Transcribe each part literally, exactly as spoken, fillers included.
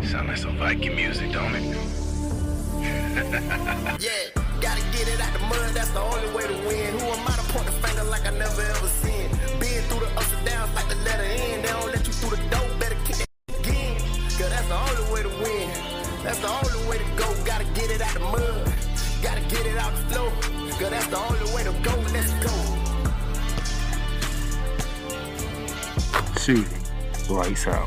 Sound like some Viking music, don't it? Yeah, gotta get it out the mud, that's the only way to win. Who am I to point the finger like I never ever seen? Been through the ups and downs like the letter N. They don't let you through the door, better kick it again. Cause that's the only way to win. That's the only way to go. Gotta get it out the mud. Gotta get it out the flow. Cause that's the only way to go. Let's go. Shooting. Lights out.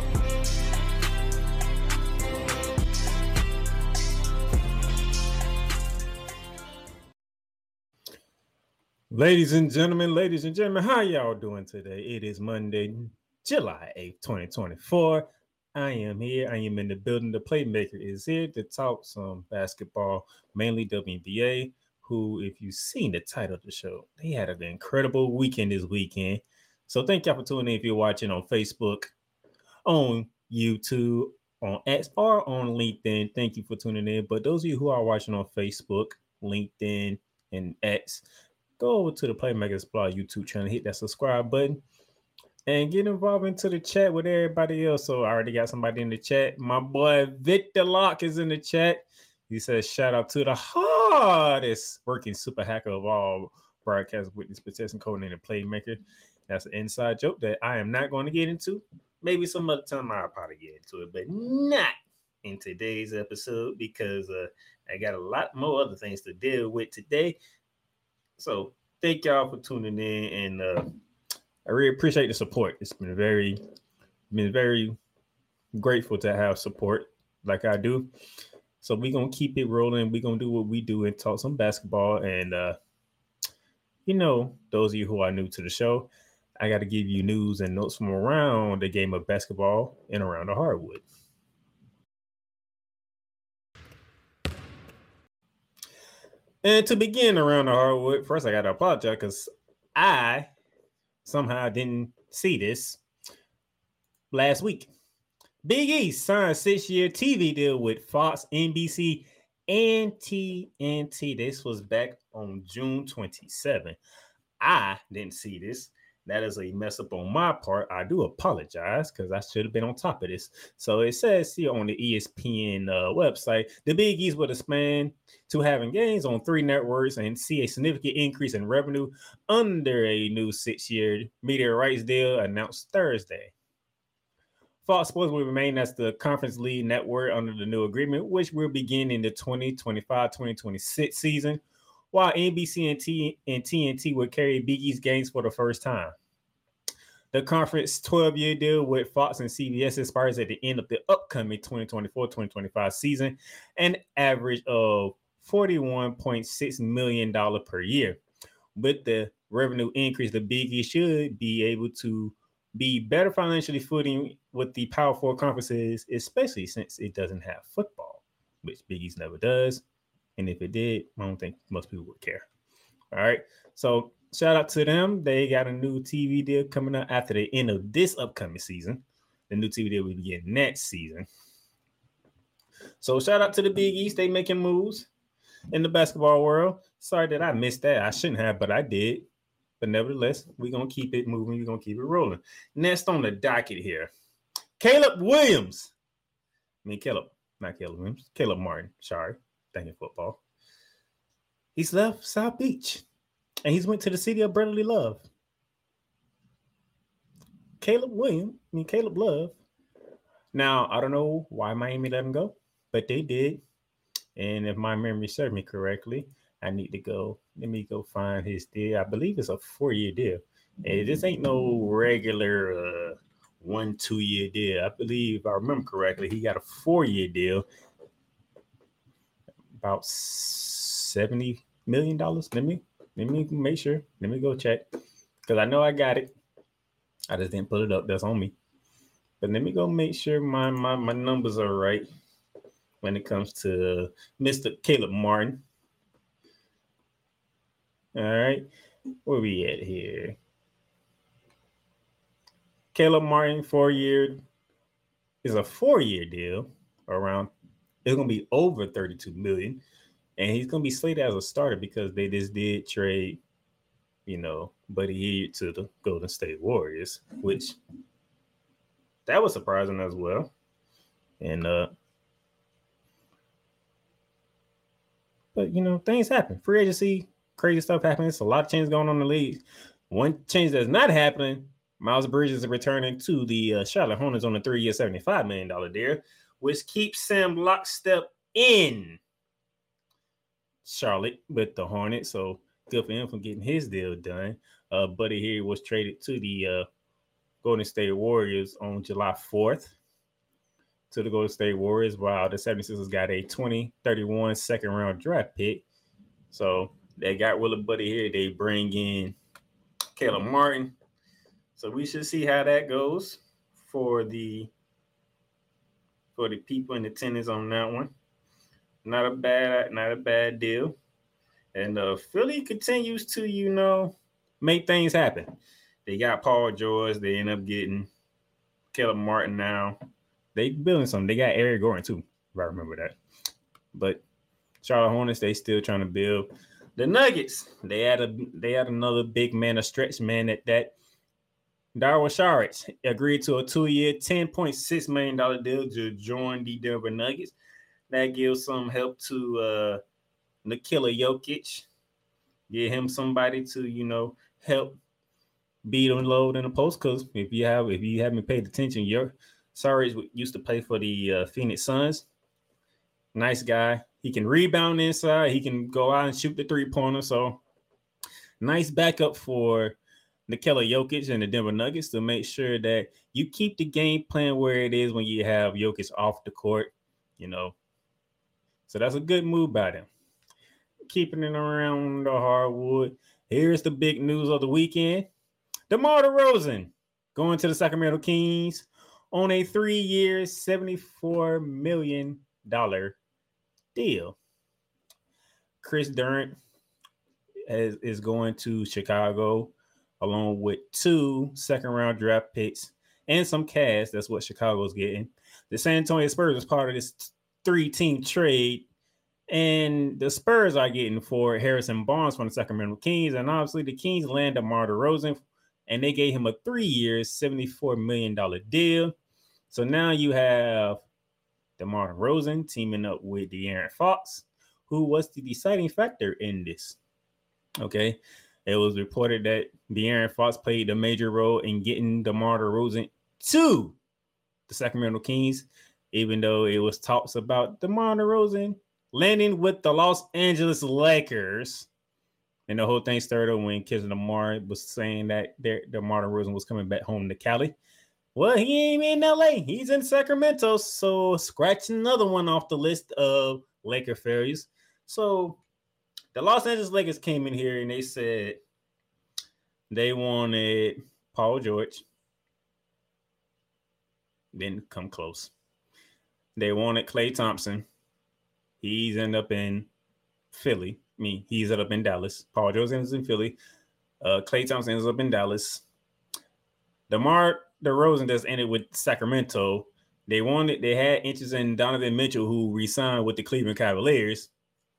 Ladies and gentlemen, ladies and gentlemen, how y'all doing today? It is Monday, July eighth, twenty twenty-four. I am here. I am in the building. The Playmaker is here to talk some basketball, mainly W N B A, who, if you've seen the title of the show, they had an incredible weekend this weekend. So thank y'all for tuning in if you're watching on Facebook, on YouTube, on X, or on LinkedIn. Thank you for tuning in. But those of you who are watching on Facebook, LinkedIn, and X, go over to the Playmakers Blog YouTube channel, hit that subscribe button, and get involved into the chat with everybody else. So I already got somebody in the chat. My boy Victor Locke is in the chat. He says, shout out to the hardest working super hacker of all, broadcast witness protection coordinator Playmaker. That's an inside joke that I am not going to get into. Maybe some other time I'll probably get into it, but not in today's episode because uh, I got a lot more other things to deal with today. So thank y'all for tuning in, and uh, I really appreciate the support. It's been very, been very grateful to have support like I do. So we're going to keep it rolling. We're going to do what we do and talk some basketball. And, uh, you know, those of you who are new to the show, I got to give you news and notes from around the game of basketball and around the hardwood. And to begin around the hardwood, first I got to apologize because I somehow didn't see this last week. Big E signed a six-year T V deal with Fox, N B C, and T N T. This was back on June twenty-seventh. I didn't see this. That is a mess up on my part. I do apologize because I should have been on top of this. So it says here on the E S P N uh, website, the Big East will expand to having games on three networks and see a significant increase in revenue under a new six-year media rights deal announced Thursday. Fox Sports will remain as the conference lead network under the new agreement, which will begin in the twenty twenty-five twenty twenty-six season, while N B C and, T- and T N T will carry Big East games for the first time. The conference twelve-year deal with Fox and C B S expires at the end of the upcoming twenty twenty-four twenty twenty-five season, an average of forty-one point six million dollars per year. With the revenue increase, the Big East should be able to be better financially footing with the Power Four conferences, especially since it doesn't have football, which Big East never does. And if it did, I don't think most people would care. All right. So shout out to them. They got a new T V deal coming up after the end of this upcoming season. The new T V deal will begin next season. So shout out to the Big East. They making moves in the basketball world. Sorry that I missed that. I shouldn't have, but I did. But nevertheless, we're going to keep it moving. We're going to keep it rolling. Next on the docket here, Caleb Williams. I mean, Caleb, not Caleb Williams. Caleb Martin. Sorry. Thinking football. He's left South Beach, and he's went to the city of brotherly love. Caleb Williams, I mean, Caleb Love. Now, I don't know why Miami let him go, but they did. And if my memory serves me correctly, I need to go. Let me go find his deal. I believe it's a four-year deal. And this ain't no regular uh, one, two-year deal. I believe, if I remember correctly, he got a four-year deal, about seventy million dollars. Let me let me make sure. Let me go check because I know I got it. I just didn't put it up. That's on me. But let me go make sure my my my numbers are right when it comes to Mister Caleb Martin. All right, where we at here? Caleb Martin, four-year, is a four-year deal around. It's gonna be over thirty-two million, and he's gonna be slated as a starter because they just did trade, you know, Buddy Hield to the Golden State Warriors, which that was surprising as well. And uh, But, you know, things happen. Free agency, crazy stuff happens. It's a lot of changes going on in the league. One change that's not happening, Miles Bridges is returning to the uh, Charlotte Hornets on a three-year, seventy-five million dollars deal, which keeps Sam lockstep in Charlotte with the Hornets. So good for him for getting his deal done. Uh, Buddy here was traded to the uh, Golden State Warriors on July fourth. To the Golden State Warriors, while the seventy-sixers got a twenty thirty-one second round draft pick. So they got Willie Buddy here. They bring in Caleb Martin. So we should see how that goes for the for the people in attendance on that one. Not a bad, not a bad deal. And uh, Philly continues to, you know, make things happen. They got Paul George. They end up getting Caleb Martin now. They building something. They got Eric Gordon too, if I remember that. But Charlotte Hornets, they still trying to build. The Nuggets, they had a they had another big man, a stretch man at that. Dario Saric agreed to a two-year, ten point six million dollars deal to join the Denver Nuggets. That gives some help to uh, Nikola Jokic. Get him somebody to, you know, help beat and load in the post. Because if you have if you haven't paid attention, your Saric used to play for the uh, Phoenix Suns. Nice guy. He can rebound inside. He can go out and shoot the three-pointer. So, nice backup for Nikola Jokic and the Denver Nuggets to make sure that you keep the game plan where it is when you have Jokic off the court, you know. So, that's a good move by them. Keeping it around the hardwood. Here's the big news of the weekend. DeMar DeRozan going to the Sacramento Kings on a three-year, seventy-four million dollars deal. Chris Durant has, is going to Chicago along with two second-round draft picks and some cash. That's what Chicago's getting. The San Antonio Spurs is part of this three-team trade, and the Spurs are getting for Harrison Barnes from the Sacramento Kings, and obviously the Kings landed DeMar DeRozan, and they gave him a three-year, seventy-four million dollars deal. So now you have DeMar DeRozan teaming up with De'Aaron Fox, who was the deciding factor in this. Okay. It was reported that De'Aaron Fox played a major role in getting DeMar DeRozan to the Sacramento Kings, even though it was talks about DeMar DeRozan landing with the Los Angeles Lakers. And the whole thing started when Kendrick Lamar was saying that DeMar DeRozan was coming back home to Cali. Well, he ain't in L A. He's in Sacramento. So scratch another one off the list of Laker failures. So the Los Angeles Lakers came in here and they said they wanted Paul George. Didn't come close. They wanted Klay Thompson. He's ended up in Philly. I mean, he's ended up in Dallas. Paul George ends in Philly. Uh, Klay Thompson ends up in Dallas. DeMar DeRozan just ended with Sacramento. They wanted, they had interest in Donovan Mitchell, who re-signed with the Cleveland Cavaliers.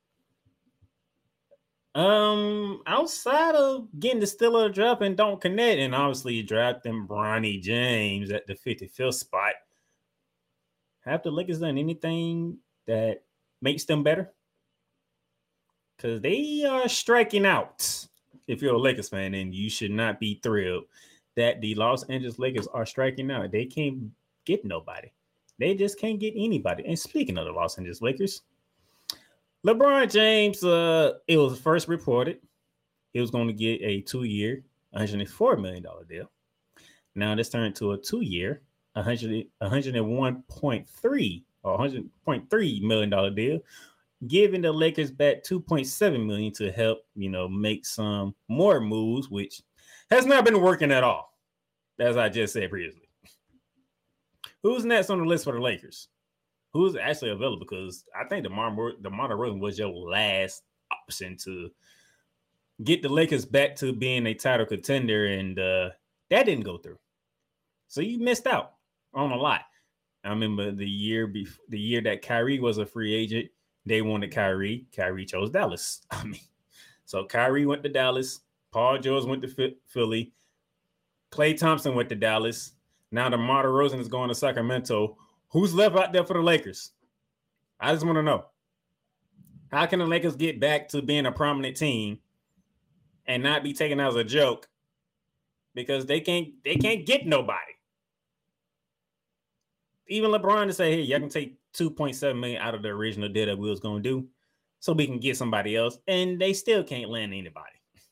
Um, outside of getting the Steelers draft and don't connect, and obviously drafting Bronny James at the fifty-fifth spot, have the Lakers done anything that makes them better? Because they are striking out. If you're a Lakers fan, and you should not be thrilled that the Los Angeles Lakers are striking out. They can't get nobody. They just can't get anybody. And speaking of the Los Angeles Lakers, LeBron James, uh, it was first reported he was going to get a two-year, one hundred four million dollars deal. Now this turned to a two-year, one hundred, one hundred one point three or one hundred point three million dollars deal, giving the Lakers back two point seven million dollars to help, you know, make some more moves, which has not been working at all, as I just said previously. Who's next on the list for the Lakers? Who's actually available? Because I think DeMar DeRozan was your last option to get the Lakers back to being a title contender, and uh, that didn't go through. So you missed out on a lot. I remember the year before, the year that Kyrie was a free agent, they wanted Kyrie. Kyrie chose Dallas. I mean, so Kyrie went to Dallas. Paul George went to Philly. Klay Thompson went to Dallas. Now DeMar DeRozan is going to Sacramento. Who's left out there for the Lakers? I just want to know. How can the Lakers get back to being a prominent team and not be taken as a joke? Because they can't they can't get nobody. Even LeBron to say, hey, y'all can take two point seven million dollars out of the original deal that we was going to do so we can get somebody else, and they still can't land anybody.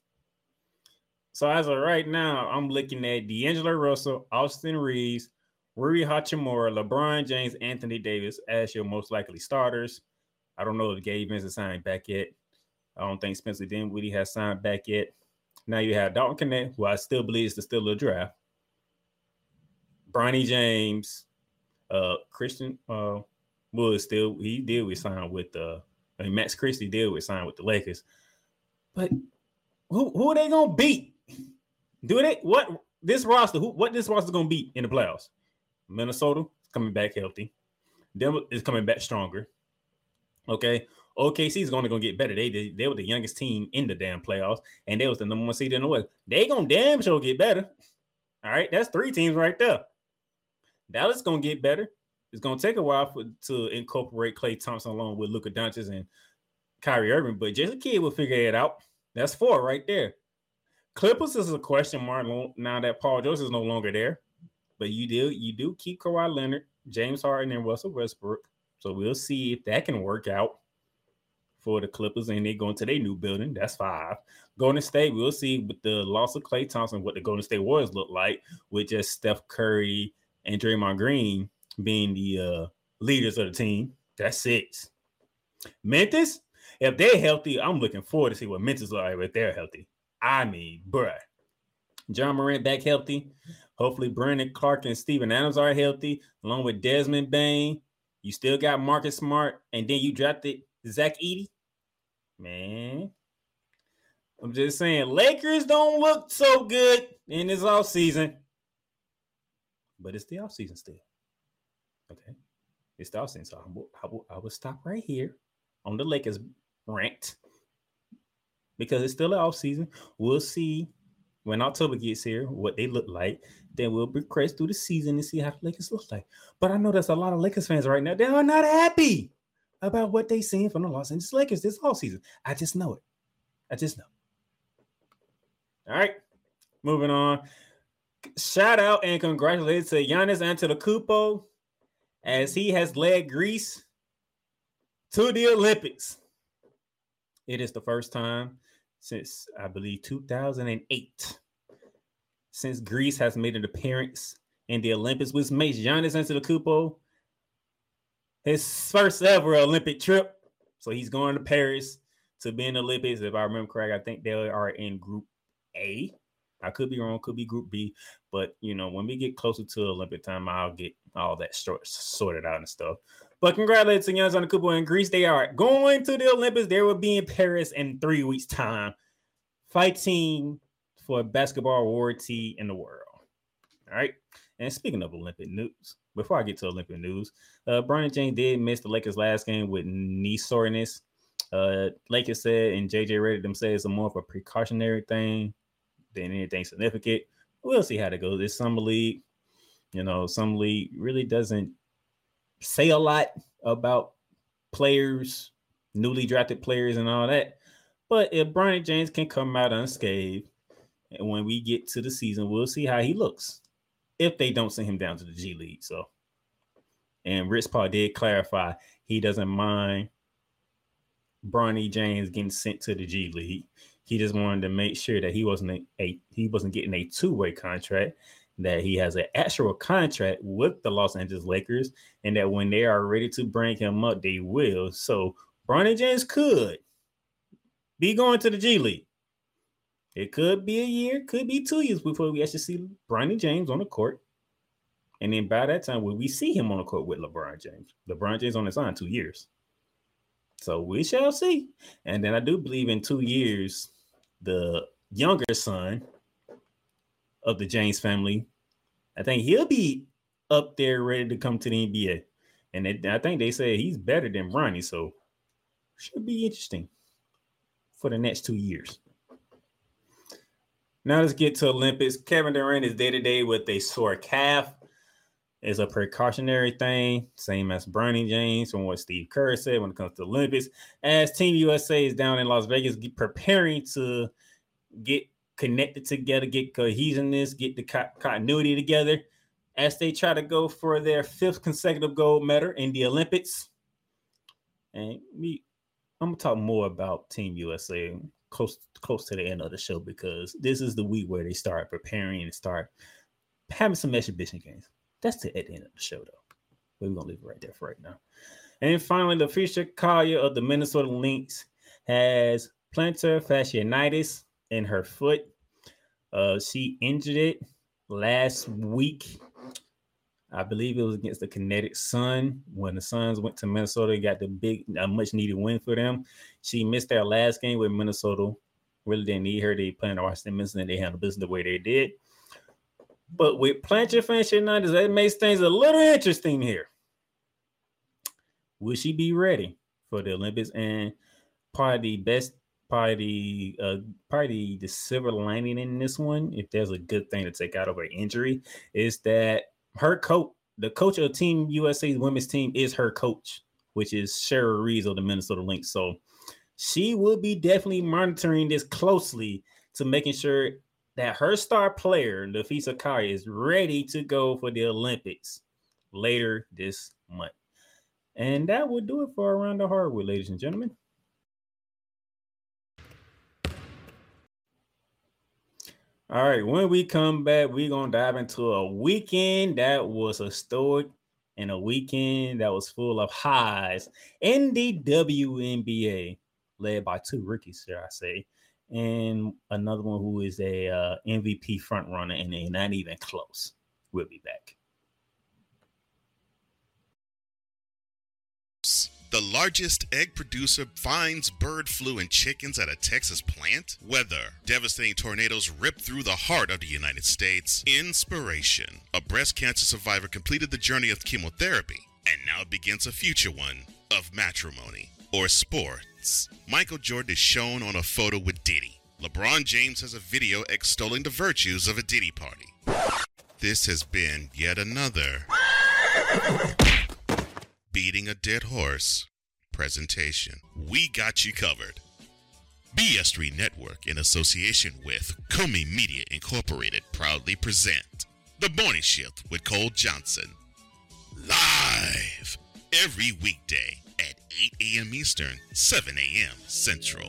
So as of right now, I'm looking at D'Angelo Russell, Austin Reeves, Rui Hachimura, LeBron James, Anthony Davis as your most likely starters. I don't know if Gabe Vincent signed back yet. I don't think Spencer Dinwiddie has signed back yet. Now you have Dalton Knecht, who I still believe is the still a draft. Bronny James, uh, Christian uh, Wood still he did with sign with uh, I mean, Max Christie did with sign with the Lakers. But who who are they gonna beat? Do they what this roster? Who what this roster gonna beat in the playoffs? Minnesota is coming back healthy. Denver is coming back stronger. Okay, O K C is going to go get better. They, they they were the youngest team in the damn playoffs, and they was the number one seed in the West. They gonna damn sure get better. All right, that's three teams right there. Dallas gonna get better. It's gonna take a while for to incorporate Klay Thompson along with Luka Doncic and Kyrie Irving, but Jason Kidd will figure it out. That's four right there. Clippers is a question mark now that Paul George is no longer there, but you do you do keep Kawhi Leonard, James Harden, and Russell Westbrook. So we'll see if that can work out for the Clippers, and they go into their new building. That's five. Golden State, we'll see with the loss of Klay Thompson what the Golden State Warriors look like with just Steph Curry and Draymond Green being the uh, leaders of the team. That's six. Memphis, if they're healthy, I'm looking forward to see what Memphis look like if they're healthy. I mean, bruh. John Morant back healthy. Hopefully Brandon Clark and Steven Adams are healthy, along with Desmond Bane. You still got Marcus Smart, and then you drafted Zach Edey. Man, I'm just saying, Lakers don't look so good in this offseason. But it's the offseason still. Okay? It's the offseason. So I will, I, will, I will stop right here on the Lakers rant because it's still the offseason. We'll see when October gets here what they look like. Then we'll progress through the season and see how the Lakers look like. But I know there's a lot of Lakers fans right now. They are not happy about what they're seeing from the Los Angeles Lakers this offseason. I just know it. I just know. All right. Moving on. Shout out and congratulations to Giannis Antetokounmpo as he has led Greece to the Olympics. It is the first time since, I believe, two thousand eight since Greece has made an appearance in the Olympics, which makes Giannis Antetokounmpo his first ever Olympic trip. So he's going to Paris to be in the Olympics. If I remember correct, I think they are in Group A. I could be wrong, could be Group B. But, you know, when we get closer to Olympic time, I'll get all that short, sorted out and stuff. But congratulations to Giannis Antetokounmpo in Greece. They are going to the Olympics. They will be in Paris in three weeks' time, fighting for basketball royalty in the world. All right. And speaking of Olympic news, before I get to Olympic news, uh, Bronny James did miss the Lakers' last game with knee soreness. Uh, Lakers said, and J J Redick them said it's a more of a precautionary thing than anything significant. We'll see how that goes. It's summer league. You know, summer league really doesn't say a lot about players, newly drafted players and all that. But if Bronny James can come out unscathed, and when we get to the season, we'll see how he looks if they don't send him down to the G League. So, and Rich Paul did clarify he doesn't mind Bronny James getting sent to the G League. He just wanted to make sure that he wasn't a, a he wasn't getting a two-way contract, that he has an actual contract with the Los Angeles Lakers, and that when they are ready to bring him up, they will. So Bronny James could be going to the G League. It could be a year, could be two years before we actually see Bronny James on the court. And then by that time, will we see him on the court with LeBron James? LeBron James on his line two years. So we shall see. And then I do believe in two years, the younger son of the James family, I think he'll be up there ready to come to the N B A. And it, I think they say he's better than Bronny. So should be interesting for the next two years. Now let's get to Olympics. Kevin Durant is day-to-day with a sore calf. It's a precautionary thing, same as Bronny James from what Steve Kerr said when it comes to the Olympics. As Team U S A is down in Las Vegas preparing to get connected together, get cohesiveness, get the co- continuity together as they try to go for their fifth consecutive gold medal in the Olympics. And we, I'm going to talk more about Team U S A close, close to the end of the show because this is the week where they start preparing and start having some exhibition games. That's the, at the end of the show, though. But we're going to leave it right there for right now. And then finally, the Fisher Collier of the Minnesota Lynx has plantar fasciitis in her foot. Uh, she injured it last week. I believe it was against the Kinetic Sun. When the Suns went to Minnesota, got the big, uh, much-needed win for them. She missed their last game with Minnesota. Really didn't need her. They played in Washington, Minnesota, and they handled business the way they did. But with plantar fasciitis, that makes things a little interesting here. Will she be ready for the Olympics? And probably the best, probably the, uh, probably the silver lining in this one, if there's a good thing to take out of her injury, is that her coach, the coach of Team U S A's women's team, is her coach, which is Cheryl Reeves of the Minnesota Lynx. So she will be definitely monitoring this closely to making sure that her star player, Napheesa Collier, is ready to go for the Olympics later this month. And that will do it for Around the Hardwood, ladies and gentlemen. All right, when we come back, we're going to dive into a weekend that was historic and a weekend that was full of highs in the W N B A, led by two rookies, shall I say, and another one who is a uh, M V P frontrunner, and they're not even close. We'll be back. The largest egg producer finds bird flu in chickens at a Texas plant. Weather. Devastating tornadoes rip through the heart of the United States. Inspiration. A breast cancer survivor completed the journey of chemotherapy, and now begins a future one of matrimony or sports. Michael Jordan is shown on a photo with Diddy. LeBron James has a video extolling the virtues of a Diddy party. This has been yet another Beating a Dead Horse presentation. We got you covered. B S three Network, in association with Comey Media Incorporated, proudly present The Morning Shift with Cole Johnson. Live every weekday at eight a.m. Eastern, seven a.m. Central.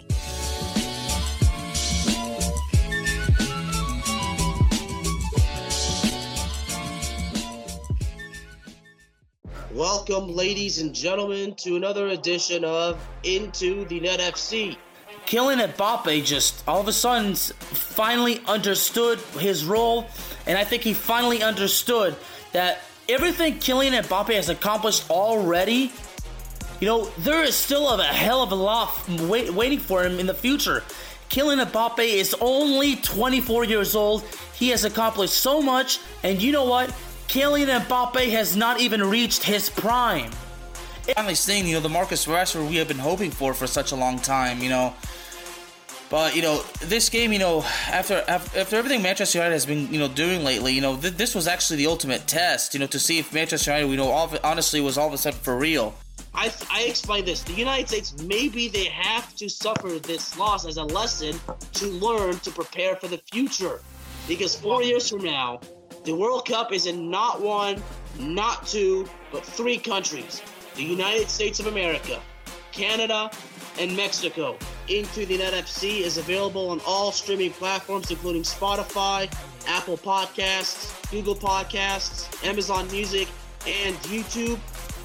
Welcome, ladies and gentlemen, to another edition of Into the Net F C. Kylian Mbappe just all of a sudden finally understood his role, and I think he finally understood that everything Kylian Mbappe has accomplished already, you know, there is still a hell of a lot wait, waiting for him in the future. Kylian Mbappe is only twenty-four years old. He has accomplished so much, and you know what? Kylian Mbappe has not even reached his prime. Finally seeing, you know, the Marcus Rashford we have been hoping for for such a long time, you know. But, you know, this game, you know, after after everything Manchester United has been, you know, doing lately, you know, th- this was actually the ultimate test, you know, to see if Manchester United, you know, all of, honestly was all of a sudden for real. I, I explain this. The United States, maybe they have to suffer this loss as a lesson to learn to prepare for the future. Because four years from now, the World Cup is in not one, not two, but three countries. The United States of America, Canada, and Mexico. Into the Net F C is available on all streaming platforms, including Spotify, Apple Podcasts, Google Podcasts, Amazon Music, and YouTube.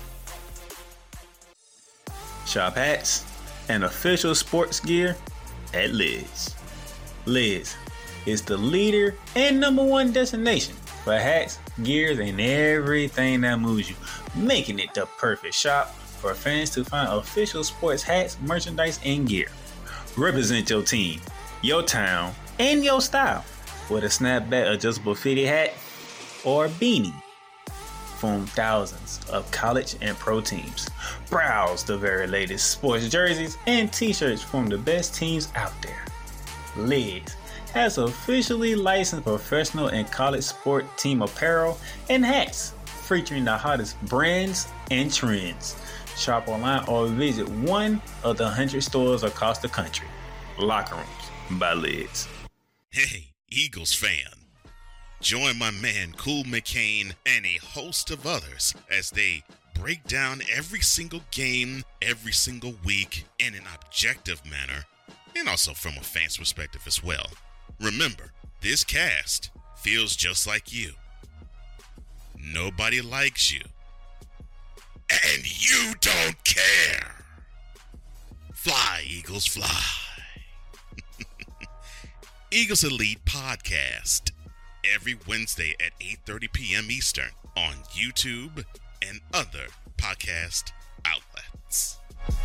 Shop hats and official sports gear at Lids. Lids is the leader and number one destination for hats, gears, and everything that moves you, making it the perfect shop for fans to find official sports hats, merchandise, and gear. Represent your team, your town, and your style with a snapback adjustable fitted hat or beanie from thousands of college and pro teams. Browse the very latest sports jerseys and t-shirts from the best teams out there. Lids has officially licensed professional and college sport team apparel and hats featuring the hottest brands and trends. Shop online or visit one of the one hundred stores across the country. Locker Rooms by Lids. Hey, Eagles fan. Join my man Cool McCain and a host of others as they break down every single game, every single week in an objective manner, and also from a fan's perspective as well. Remember, this cast feels just like you. Nobody likes you. And you don't care. Fly, Eagles, fly. Eagles Elite Podcast. Every Wednesday at eight thirty p.m. Eastern on YouTube and other podcast outlets.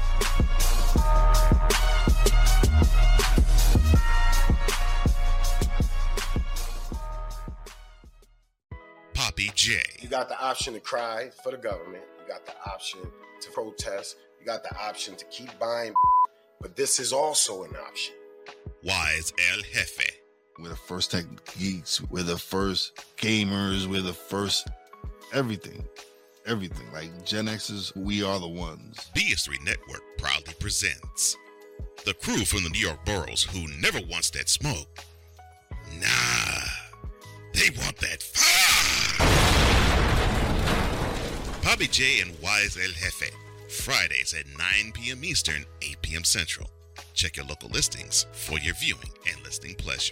Poppy J. You got the option to cry for the government. You got the option to protest. You got the option to keep buying. But this is also an option. Wise El Jefe. We're the first tech geeks. We're the first gamers. We're the first everything. Everything. Like Gen Xers, we are the ones. B S three Network proudly presents the crew from the New York boroughs who never wants that smoke. Nah, they want that fire. Poppy J and Wise El Jefe. Fridays at nine p.m. Eastern, eight p.m. Central. Check your local listings for your viewing and listening pleasure.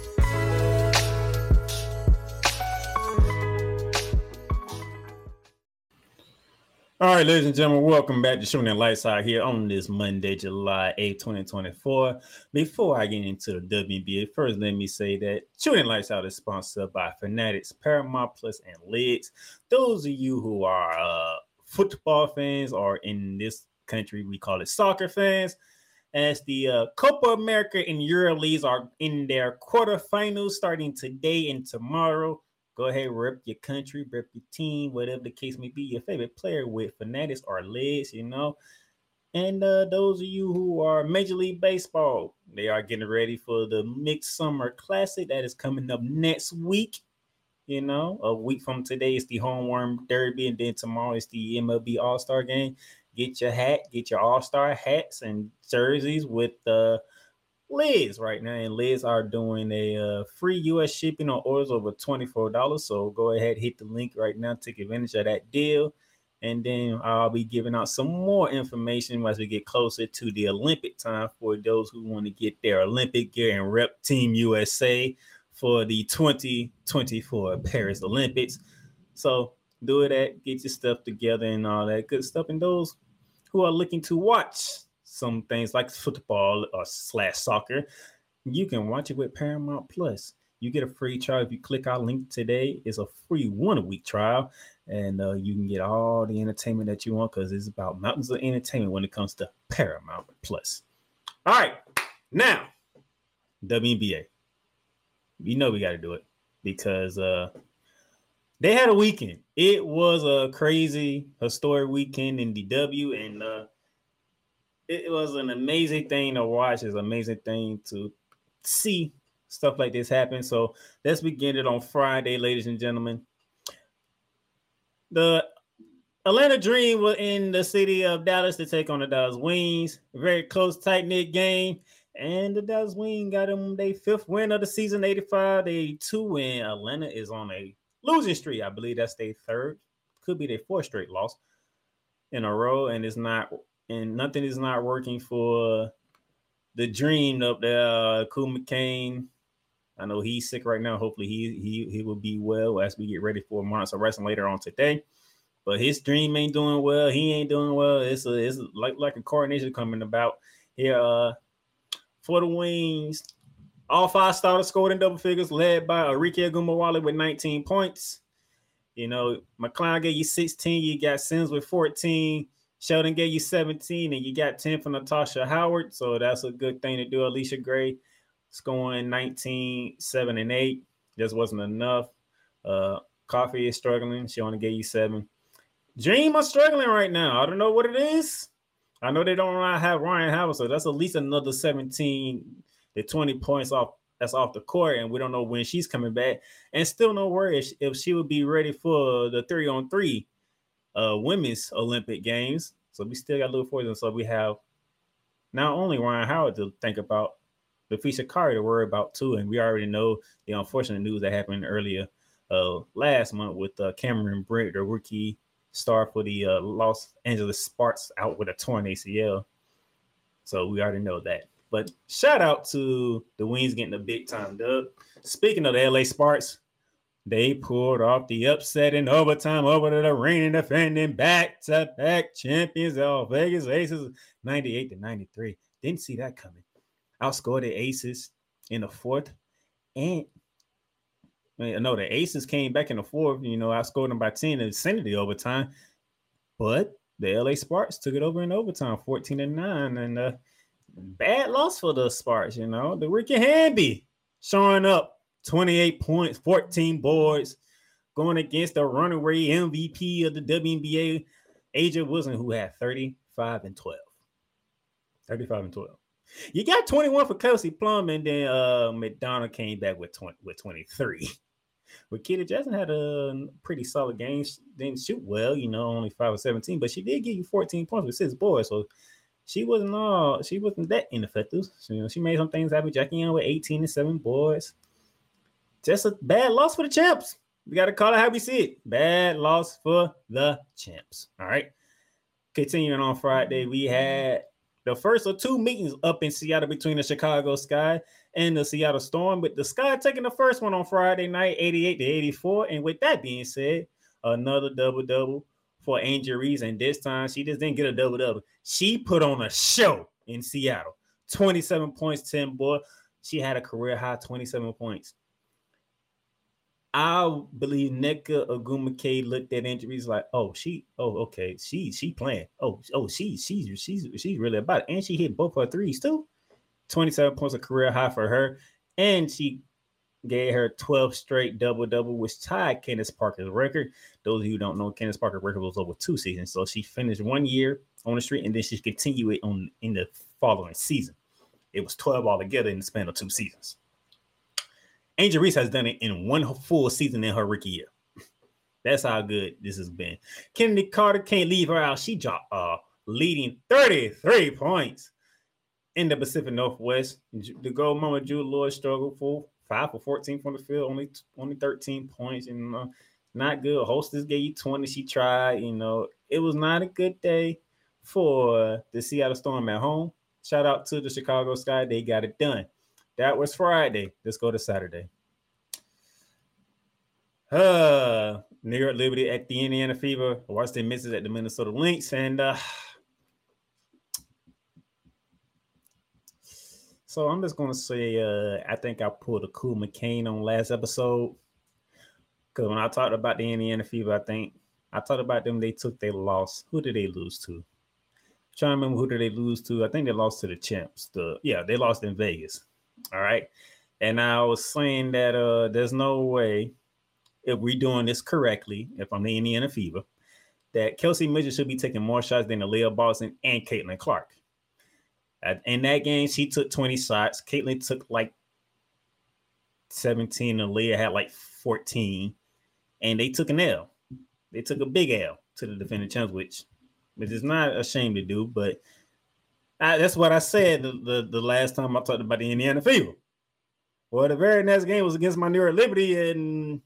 All right, ladies and gentlemen, welcome back to Shooting Lights Out here on this Monday, July eighth, twenty twenty-four. Before I get into the W N B A, first let me say that Shooting Lights Out is sponsored by Fanatics, Paramount Plus, and Lids. Those of you who are uh, football fans, or in this country we call it soccer fans, as the uh, Copa America and Euro Leagues are in their quarterfinals starting today and tomorrow. Go ahead, rep your country, rep your team, whatever the case may be, your favorite player with Fanatics or Lids, you know. And uh, those of you who are Major League Baseball, they are getting ready for the Mixed Summer Classic that is coming up next week. You know, a week from today is the Home Run Derby, and then tomorrow is the M L B All-Star Game. Get your hat, get your All-Star hats and jerseys with the uh, Lids right now. And Lids are doing a uh, free U S shipping on orders over twenty-four dollars. So go ahead, hit the link right now, take advantage of that deal. And then I'll be giving out some more information as we get closer to the Olympic time for those who want to get their Olympic gear and rep Team U S A for the twenty twenty-four Paris Olympics. So do that, get your stuff together and all that good stuff. And those who are looking to watch some things like football or slash soccer, you can watch it with Paramount Plus. You get a free trial if you click our link today. It's a free one-a-week trial, and uh, you can get all the entertainment that you want because it's about mountains of entertainment when it comes to Paramount Plus. All right, now, W N B A. You know we got to do it because uh, they had a weekend. It was a crazy, historic weekend in the W, and uh, it was an amazing thing to watch. It's an amazing thing to see stuff like this happen. So let's begin it on Friday, ladies and gentlemen. The Atlanta Dream was in the city of Dallas to take on the Dallas Wings. A very close, tight-knit game. And the Dallas Wings got them their fifth win of the season, eighty-five. They two win. Atlanta is on a losing streak. I believe that's their third. Could be their fourth straight loss in a row. And it's not, and nothing is not working for the Dream up there. Uh, Cool McCain. I know he's sick right now. Hopefully he he he will be well as we get ready for Months of Wrestling later on today. But his Dream ain't doing well. He ain't doing well. It's a it's like like a coronation coming about here. Uh, for the Wings, all five starters scored in double figures, led by Enrique Agumawale with nineteen points. You know, McCloud gave you sixteen. You got Sims with fourteen. Sheldon gave you seventeen, and you got ten from Natasha Howard. So that's a good thing to do. Alicia Gray scoring nineteen, seven, and eight. Just wasn't enough. Uh, Coffee is struggling. She only gave you seven. Dream are struggling right now. I don't know what it is. I know they don't have Ryan Howard, so that's at least another seventeen to twenty points off that's off the court, and we don't know when she's coming back. And still no word if, if she would be ready for the three on three uh, women's Olympic Games. So we still got to look forward to them. So we have not only Ryan Howard to think about, but Fisher Curry to worry about too. And we already know the unfortunate news that happened earlier uh, last month with uh, Cameron Brink, the rookie star for the uh, Los Angeles Sparks, out with a torn A C L. So we already know that. But shout out to the Wings getting a big time dub. Speaking of the L A Sparks, they pulled off the upset in overtime over to the reigning defending back-to-back champions, the Vegas Aces, ninety-eight to ninety-three. Didn't see that coming. Outscored the Aces in the fourth. And I know the Aces came back in the fourth, you know, outscored them by ten and sent it to overtime. But the L A Sparks took it over in overtime, fourteen to nine. And uh, bad loss for the Sparks, you know. The Ricky Hamby showing up, twenty-eight points, fourteen boards, going against the runaway M V P of the W N B A, A'ja Wilson, who had thirty-five and twelve. thirty-five and twelve. You got twenty-one for Kelsey Plum, and then uh, McDonough came back with twenty, with twenty-three. But Keita Jackson had a pretty solid game. She didn't shoot well, you know, only five or seventeen, but she did give you fourteen points with six boards. So she wasn't all she wasn't that ineffective. So, you know, she made some things happen. Jackie Young with eighteen and seven boards. Just a bad loss for the champs. We got to call it how we see it. Bad loss for the champs. All right. Continuing on Friday, we had the first of two meetings up in Seattle between the Chicago Sky and the Seattle Storm, with the Sky taking the first one on Friday night, eighty-eight to eighty-four. And with that being said, another double-double for Angel Reese. And this time, she just didn't get a double-double. She put on a show in Seattle. twenty-seven points, ten boards. She had a career-high twenty-seven points. I believe Nneka Ogwumike looked at injuries like, oh, she, oh, okay, she, she playing. Oh, oh, she, she's, she's, she's really about it. And she hit both her threes too. twenty-seven points, a career high for her. And she gave her twelve straight double-double, which tied Candace Parker's record. Those of you who don't know, Candace Parker's record was over two seasons. So she finished one year on the street, and then she continued it on in the following season. It was twelve altogether in the span of two seasons. Angel Reese has done it in one full season in her rookie year. That's how good this has been. Kennedy Carter can't leave her out. She dropped uh, leading thirty-three points in the Pacific Northwest. The gold mama Jude Lloyd struggled for five for fourteen from the field, only only thirteen points, and uh, not good. Hostess gave you twenty. She tried. You know, it was not a good day for the Seattle Storm at home. Shout out to the Chicago Sky. They got it done. That was Friday. Let's go to Saturday. Uh, New York Liberty at the Indiana Fever. Washington misses at the Minnesota Lynx. And uh, so I'm just going to say uh, I think I pulled a cool McCain on last episode. Because when I talked about the Indiana Fever, I think I talked about them. They took their loss. Who did they lose to? I'm trying to remember who did they lose to. I think they lost to the champs. The Yeah, they lost in Vegas. All right. And I was saying that uh, there's no way, if we're doing this correctly, if I'm the Indiana Fever, that Kelsey Mitchell should be taking more shots than Aaliyah Boston and Caitlin Clark. In that game, she took twenty shots. Caitlin took like seventeen. Aaliyah had like fourteen. And they took an L. They took a big L to the defending champs, which, which is not a shame to do, but I, that's what I said the, the, the last time I talked about the Indiana Fever. Well, the very next game was against my New York Liberty, and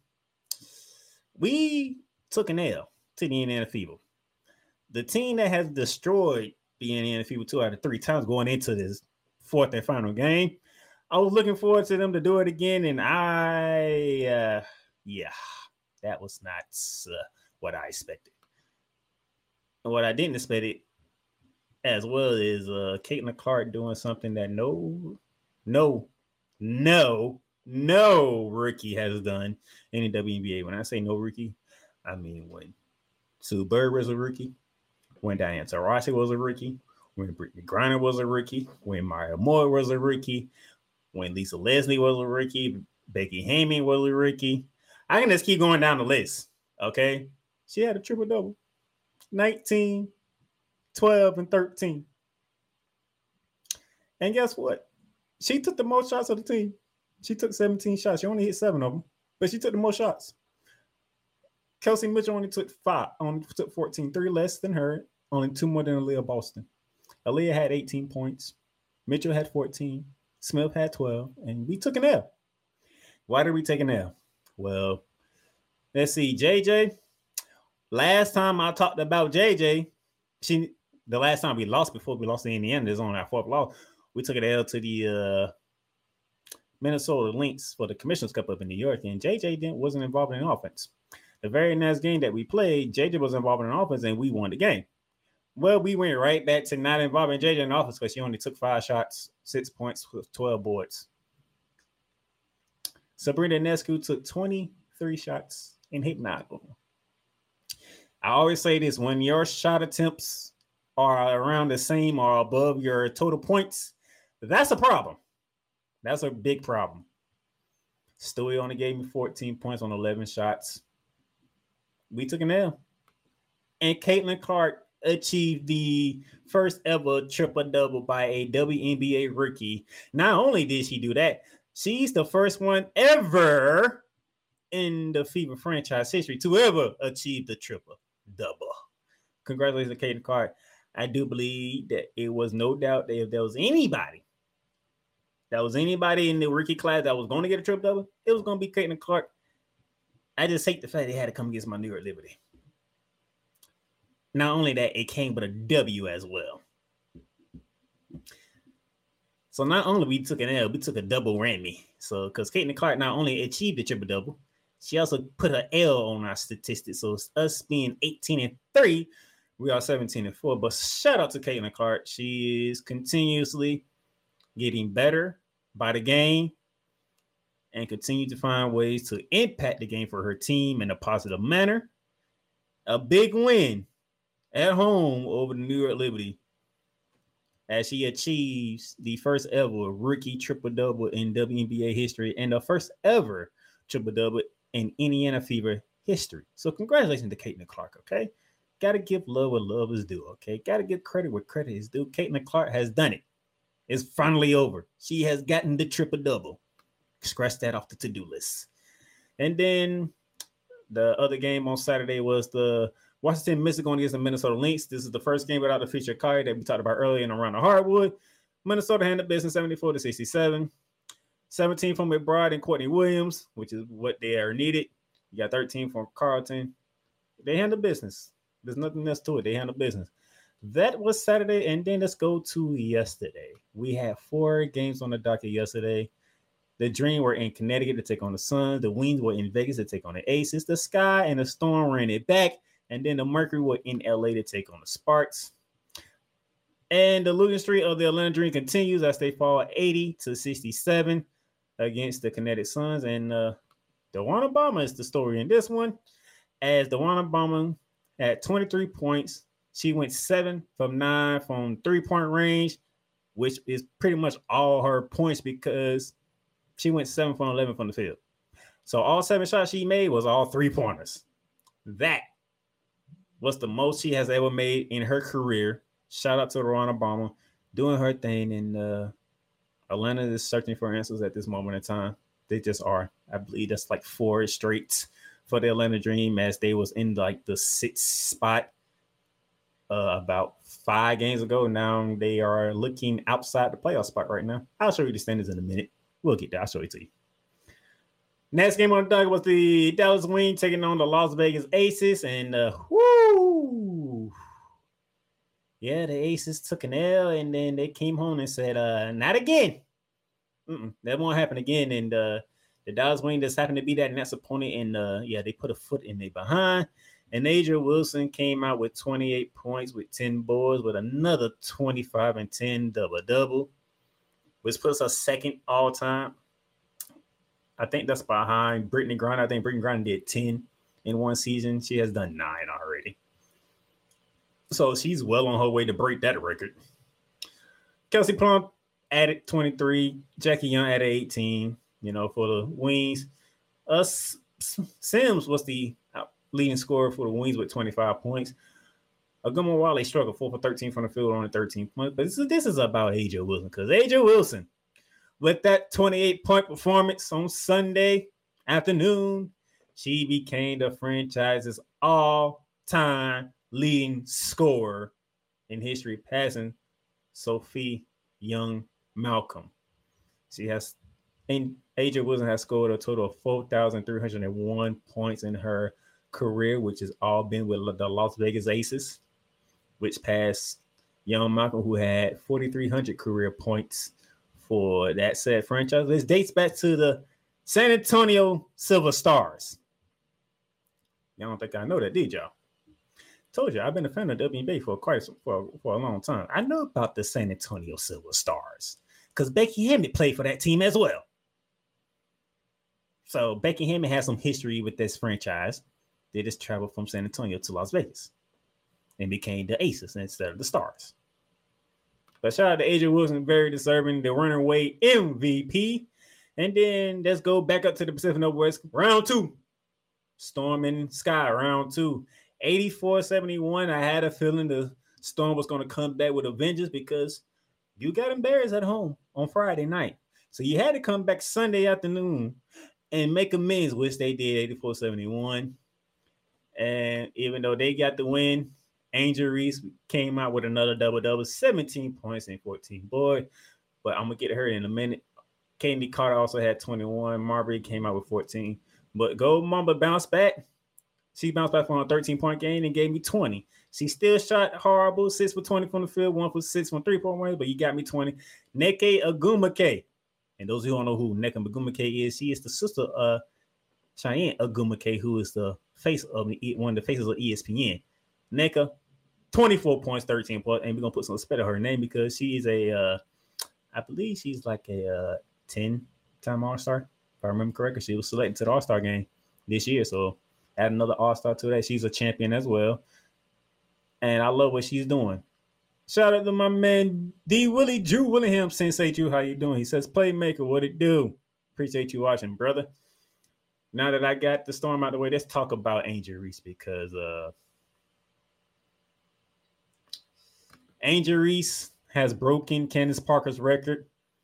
we took an L to the Indiana Fever. The team that has destroyed the Indiana Fever two out of three times going into this fourth and final game. I was looking forward to them to do it again, and I, uh, yeah, that was not uh, what I expected. What I didn't expect it as well is uh, Caitlin Clark doing something that no, no, no, no rookie has done in the W N B A. When I say no rookie, I mean when Sue Bird was a rookie, when Diane Taurasi was a rookie, when Brittany Griner was a rookie, when Maya Moore was a rookie, when Lisa Leslie was a rookie, Becky Hammond was a rookie. I can just keep going down the list, okay? She had a triple-double, nineteen, twelve, and thirteen. And guess what? She took the most shots of the team. She took seventeen shots. She only hit seven of them, but she took the most shots. Kelsey Mitchell only took five, only took fourteen, three less than her, only two more than Aaliyah Boston. Aaliyah had eighteen points. Mitchell had fourteen. Smith had twelve, and we took an L. Why did we take an L? Well, let's see. J J, last time I talked about J J, she the last time we lost before we lost to Indiana, this is on our fourth loss. We took an L to the uh, Minnesota Lynx for the Commissioner's Cup up in New York, and J J didn't, wasn't involved in offense. The very next game that we played, J J was involved in offense, and we won the game. Well, we went right back to not involving J J in offense because she only took five shots, six points with twelve boards. Sabrina Ionescu took twenty-three shots and hit nine of them. I always say this, when your shot attempts are around the same or above your total points, that's a problem. That's a big problem. Stewie only gave me fourteen points on eleven shots. We took an L. And Caitlin Clark achieved the first ever triple-double by a W N B A rookie. Not only did she do that, she's the first one ever in the FIBA franchise history to ever achieve the triple-double. Congratulations to Caitlin Clark. I do believe that it was no doubt that if there was anybody, that was anybody in the rookie class that was going to get a triple-double, it was going to be Caitlin Clark. I just hate the fact they had to come against my New York Liberty. Not only that, it came with a W as well. So not only we took an L, we took a double whammy. So because Caitlin Clark not only achieved the triple-double, she also put an L on our statistics. So it's us being eighteen and three, we are seventeen and four. But shout out to Caitlin Clark. She is continuously getting better by the game and continue to find ways to impact the game for her team in a positive manner. A big win at home over the New York Liberty as she achieves the first ever rookie triple-double in W N B A history and the first ever triple-double in Indiana Fever history. So congratulations to Caitlin Clark, okay? Got to give love where love is due, okay? Got to give credit where credit is due. Caitlin Clark has done it. It's finally over. She has gotten the triple-double. Scratch that off the to-do list. And then the other game on Saturday was the Washington Mystics going against the Minnesota Lynx. This is the first game without the feature Kari that we talked about earlier in around the hardwood. Minnesota handled business seventy-four to sixty-seven. seventeen from McBride and Courtney Williams, which is what they are needed. You got thirteen from Carlton. They handle business. There's nothing else to it. They handle business. That was Saturday, and then let's go to yesterday. We had four games on the docket yesterday. The Dream were in Connecticut to take on the Suns. The Wings were in Vegas to take on the Aces. The Sky and the Storm ran it back. And then the Mercury were in L A to take on the Sparks. And the losing streak of the Atlanta Dream continues as they fall eighty to sixty-seven against the Connecticut Suns. And uh, DeWanna Bama is the story in this one. As DeWanna Bama had twenty-three points. She went seven from nine from three-point range, which is pretty much all her points because she went seven from eleven from the field. So all seven shots she made was all three-pointers. That was the most she has ever made in her career. Shout out to DeWanna Bama doing her thing. And uh, Atlanta is searching for answers at this moment in time. They just are. I believe that's like four straight for the Atlanta Dream as they was in like the sixth spot uh, about five games ago. Now they are looking outside the playoff spot right now. I'll show you the standings in a minute. We'll get there. I'll show it to you. Next game on the docket was the Dallas Wings taking on the Las Vegas Aces. And uh, whoo! Yeah, the Aces took an L, and then they came home and said, uh, not again. Mm-mm, that won't happen again. And uh, the Dallas Wings just happened to be that next opponent. And uh, yeah, they put a foot in their behind. And Adria Wilson came out with twenty-eight points with ten boards with another twenty-five and ten double-double, which puts us second all-time. I think that's behind Brittany Griner. I think Brittany Griner did ten in one season. She has done nine already. So she's well on her way to break that record. Kelsey Plum added twenty-three. Jackie Young added eighteen, you know, for the Wings. Us Sims was the leading scorer for the Wings with twenty-five points. Aguma Wale struggled four for thirteen from the field on the thirteen points. But this is, this is about A J Wilson because A J Wilson With that twenty-eight point performance on Sunday afternoon, she became the franchise's all-time leading scorer in history, passing Sophie Young-Malcolm. She has, and A'ja Wilson has scored a total of four thousand three hundred one points in her career, which has all been with the Las Vegas Aces, which passed Young-Malcolm, who had forty-three hundred career points for that said franchise. This dates back to the San Antonio Silver Stars. Y'all don't think I know that, did y'all? Told you, I've been a fan of W N B A for quite some, for, for a long time. I know about the San Antonio Silver Stars because Becky Hammond played for that team as well. So Becky Hammond has some history with this franchise. They just traveled from San Antonio to Las Vegas and became the Aces instead of the Stars. But shout out to A'ja Wilson, very deserving, the runaway M V P. And then let's go back up to the Pacific Northwest. Round two. Storm and Sky, round two. eighty-four seventy-one. I had a feeling the Storm was going to come back with a vengeance because you got embarrassed at home on Friday night. So you had to come back Sunday afternoon and make amends, which they did, eighty-four seventy-one. And even though they got the win, Angel Reese came out with another double-double, seventeen points and fourteen boy. But I'm going to get her in a minute. Candy Carter also had twenty-one. Marbury came out with fourteen. But Gold Mamba bounced back. She bounced back from a thirteen-point game and gave me twenty. She still shot horrible, six for twenty from the field, one for six from three-point range, but you got me twenty. Nneka Ogwumike. And those who don't know who Nneka Ogwumike is, she is the sister of Cheyenne Ogwumike, who is the face of the, one of the faces of E S P N. Nneka, twenty-four points, thirteen points, and we're going to put some respect on her name because she is a, uh, I believe she's like a uh, ten-time All-Star. If I remember correctly, she was selected to the All-Star game this year. So add another All-Star to that. She's a champion as well. And I love what she's doing. Shout out to my man, D. Willie Drew Willingham. Sensei Drew, how you doing? He says, Playmaker, what it do? Appreciate you watching, brother. Now that I got the Storm out of the way, let's talk about Angel Reese because uh, Angel Reese has broken Candace Parker's record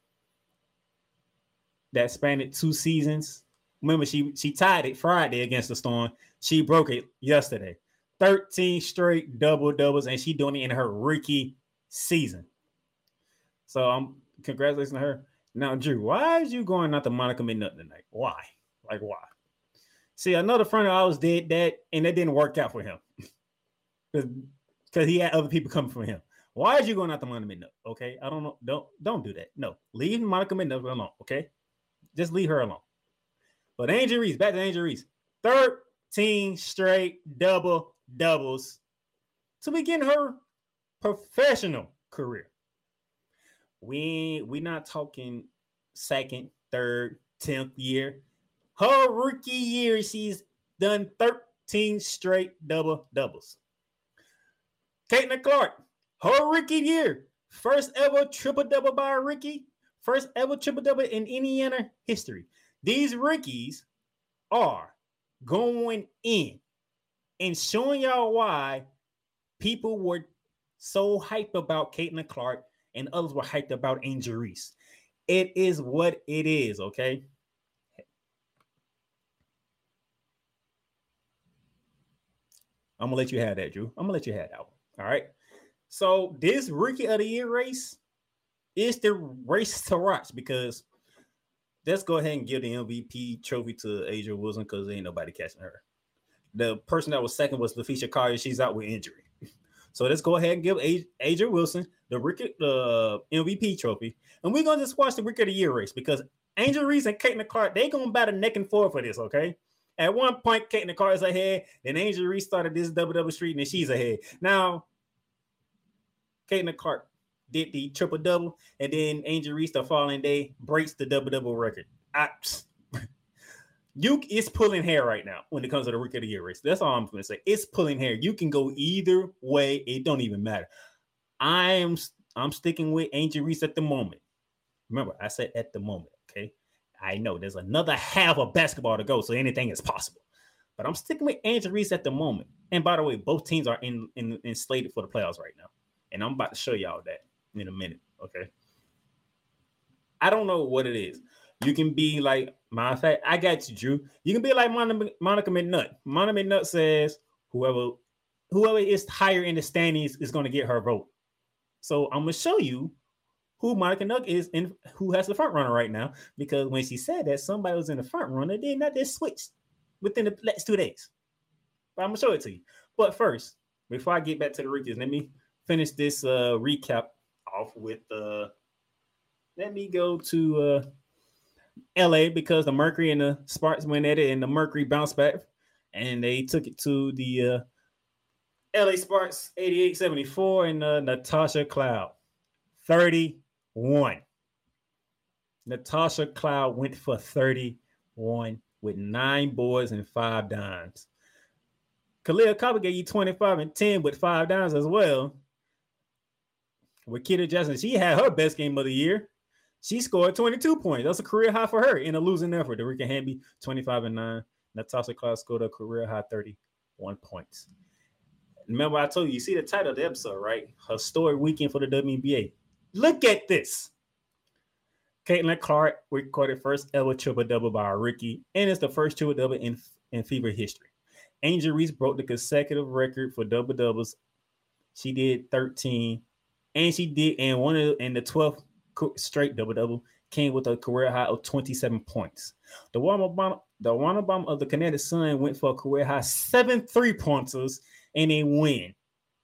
that spanned two seasons. Remember, she she tied it Friday against the Storm. She broke it yesterday. thirteen straight double-doubles, and she doing it in her rookie season. So I'm um, congratulations to her. Now, Drew, why is you going out to Monica McNutt tonight? Why? Like, why? See, another friend of ours did that, and that didn't work out for him. Because he had other people coming from him. Why is you going out to Monica McNutt? Okay, I don't know. Don't, don't do that. No, leave Monica McNutt alone, okay? Just leave her alone. But Angel Reese, back to Angel Reese. thirteen straight double doubles to begin her professional career. We we not talking second, third, tenth year. Her rookie year, she's done thirteen straight double doubles. Caitlin Clark, her rookie year, first ever triple double by a rookie. First ever triple-double in Indiana history. These rookies are going in and showing y'all why people were so hyped about Caitlin Clark and others were hyped about Angel Reese. It is what it is, okay? I'm going to let you have that, Drew. I'm going to let you have that one, all right? So this Rookie of the Year race, it's the race to watch because let's go ahead and give the M V P trophy to A'ja Wilson because ain't nobody catching her. The person that was second was LaFisha Collier. She's out with injury. So let's go ahead and give A'ja Wilson the Rookie, uh, M V P trophy. And we're going to just watch the Rookie of the Year race because Angel Reese and Caitlin Clark, they're going to battle neck and forth for this, okay? At one point, Caitlin Clark is ahead. Then Angel Reese started this double-double streak, and then she's ahead. Now, Caitlin Clark did the triple double, and then Angel Reese the following day breaks the double double record. I, you it's pulling hair right now when it comes to the Rookie of the Year race. That's all I'm going to say. It's pulling hair. You can go either way. It don't even matter. I am I'm sticking with Angel Reese at the moment. Remember, I said at the moment. Okay, I know there's another half of basketball to go, so anything is possible. But I'm sticking with Angel Reese at the moment. And by the way, both teams are in, in, in slated for the playoffs right now, and I'm about to show y'all that in a minute, okay? I don't know what it is. You can be like, matter of fact, I got you, Drew. You can be like Monica, Monica McNutt. Monica McNutt says whoever whoever is higher in the standings is going to get her vote. So I'm going to show you who Monica McNutt is and who has the front runner right now. Because when she said that, somebody was in the front runner, then that just switched within the last two days. But I'm going to show it to you. But first, before I get back to the rookies, let me finish this uh, recap off with, uh, let me go to uh, L A because the Mercury and the Sparks went at it and the Mercury bounced back and they took it to the uh, L A Sparks eighty-eight seventy-four and uh, Natasha Cloud thirty-one. Natasha Cloud went for thirty-one with nine boards and five dimes. Khalil Copper gave you twenty-five and ten with five dimes as well. With Kida Jackson, she had her best game of the year. She scored twenty-two points. That's a career high for her in a losing effort. Darica Hamby, twenty-five and nine. Natasha Cloud scored a career high thirty-one points. Remember, I told you, you see the title of the episode, right? Historic weekend for the W N B A. Look at this. Caitlin Clark recorded first ever triple-double by a rookie, and it's the first triple-double in, in Fever history. Angel Reese broke the consecutive record for double-doubles. She did thirteen, and she did, and one of and the twelfth straight double-double came with a career high of twenty-seven points. The Wanda Bomb, the Wanda Bomb of the Kinetic Sun went for a career high seven three-pointers and a win.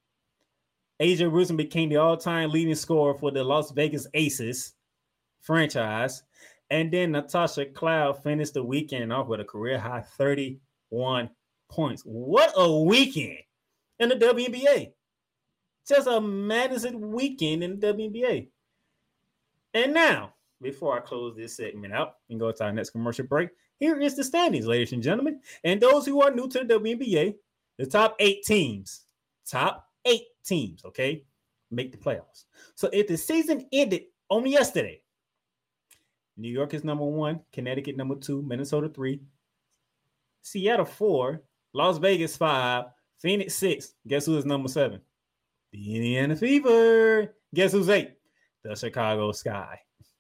Asia Wilson became the all-time leading scorer for the Las Vegas Aces franchise. And then Natasha Cloud finished the weekend off with a career high thirty-one points. What a weekend in the W N B A. Just a magnificent weekend in the W N B A. And now, before I close this segment out and go to our next commercial break, here is the standings, ladies and gentlemen. And those who are new to the W N B A, the top eight teams, top eight teams, okay, make the playoffs. So if the season ended on yesterday, New York is number one, Connecticut number two, Minnesota three, Seattle four, Las Vegas five, Phoenix six. Guess who is number seven? The Indiana Fever. Guess who's eight? The Chicago Sky.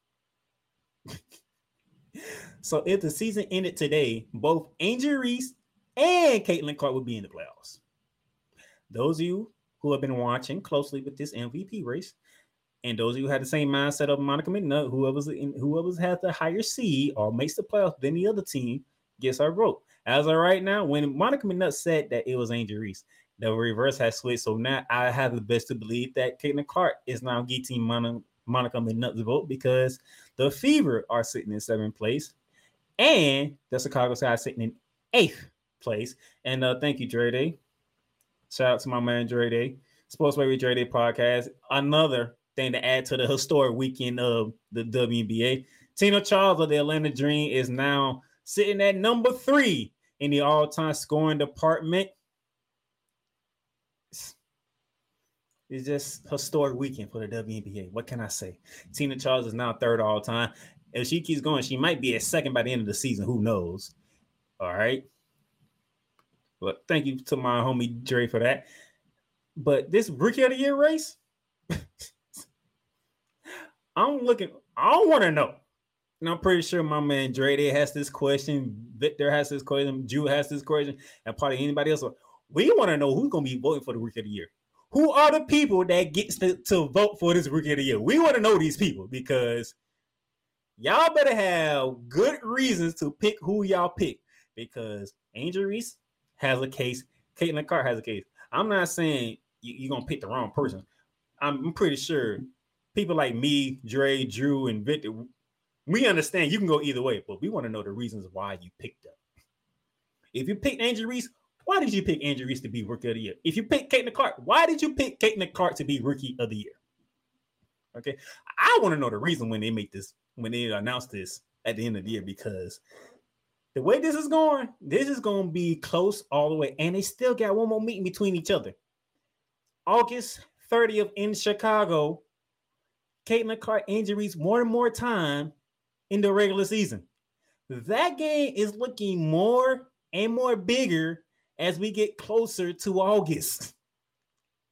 So if the season ended today, both Angel Reese and Caitlin Clark would be in the playoffs. Those of you who have been watching closely with this M V P race, and those of you who had the same mindset of Monica McNutt, whoever's in, whoever's has the higher seed or makes the playoffs than the other team gets our vote. As of right now, when Monica McNutt said that it was Angel Reese, the reverse has switched. So now I have the best to believe that Caitlin Clark is now getting Monica, Monica McNutt's vote because the Fever are sitting in seventh place and the Chicago Sky sitting in eighth place. And uh, thank you, Dre Day. Shout out to my man, Dre Day. Sports Way with Dre Day podcast. Another thing to add to the historic weekend of the W N B A. Tina Charles of the Atlanta Dream is now sitting at number three in the all-time scoring department. It's just historic weekend for the W N B A. What can I say? Tina Charles is now third all-time. If she keeps going, she might be at second by the end of the season. Who knows? All right. But thank you to my homie Dre for that. But this Rookie of the Year race, I'm looking, I don't want to know. And I'm pretty sure my man Dre has this question, Victor has this question, Drew has this question, and probably anybody else. We want to know who's going to be voting for the Rookie of the Year. Who are the people that gets to, to vote for this Rookie of the Year? We want to know these people because y'all better have good reasons to pick who y'all pick because Angel Reese has a case. Caitlin Clark has a case. I'm not saying you, you're going to pick the wrong person. I'm pretty sure people like me, Dre, Drew, and Victor, we understand you can go either way, but we want to know the reasons why you picked them. If you picked Angel Reese, why did you pick Angel Reese to be Rookie of the Year? If you picked Caitlin Clark, why did you pick Caitlin Clark to be Rookie of the Year? Okay, I want to know the reason when they make this, when they announce this at the end of the year, because the way this is going, this is going to be close all the way, and they still got one more meeting between each other. August thirtieth in Chicago, Caitlin Clark injuries more and more time in the regular season. That game is looking more and more bigger as we get closer to August.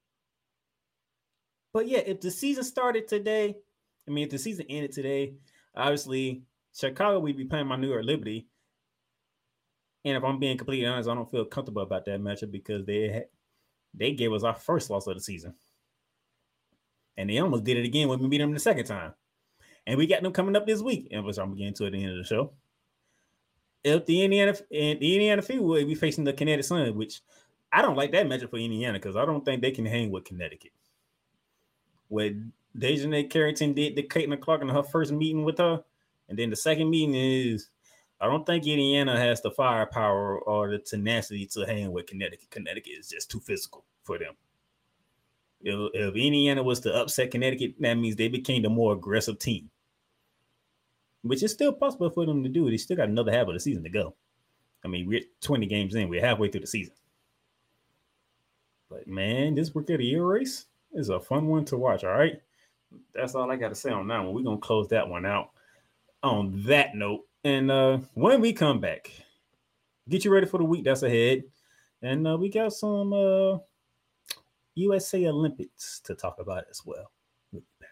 But yeah, if the season started today, I mean, if the season ended today, Obviously, Chicago, we'd be playing my New York Liberty. And if I'm being completely honest, I don't feel comfortable about that matchup because they had, they gave us our first loss of the season. And they almost did it again when we beat them the second time. And we got them coming up this week, and which I'm getting to at the end of the show. If the Indiana and the Indiana Fever will be facing the Connecticut Sun, which I don't like that matchup for Indiana because I don't think they can hang with Connecticut. What Dejanay Carrington did to Caitlin Clark in her first meeting with her, and then the second meeting is, I don't think Indiana has the firepower or the tenacity to hang with Connecticut. Connecticut is just too physical for them. If, if Indiana was to upset Connecticut, that means they became the more aggressive team, which is still possible for them to do. They still got another half of the season to go. I mean, we're twenty games in. We're halfway through the season. But, man, this Rookie of the Year race is a fun one to watch, all right? That's all I got to say on that one. We're going to close that one out on that note. And uh, when we come back, get you ready for the week that's ahead. And uh, we got some uh, U S A Olympics to talk about as well. We'll be back.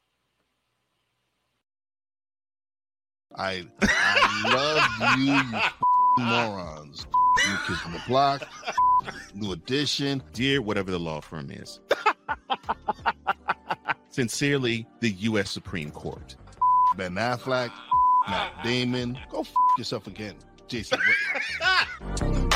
I I love you, you morons. New Kids on the Block, New Edition. Dear whatever the law firm is. Sincerely, the U S Supreme Court. Ben Affleck, Matt Damon. Go f yourself again, Jason Whitlock.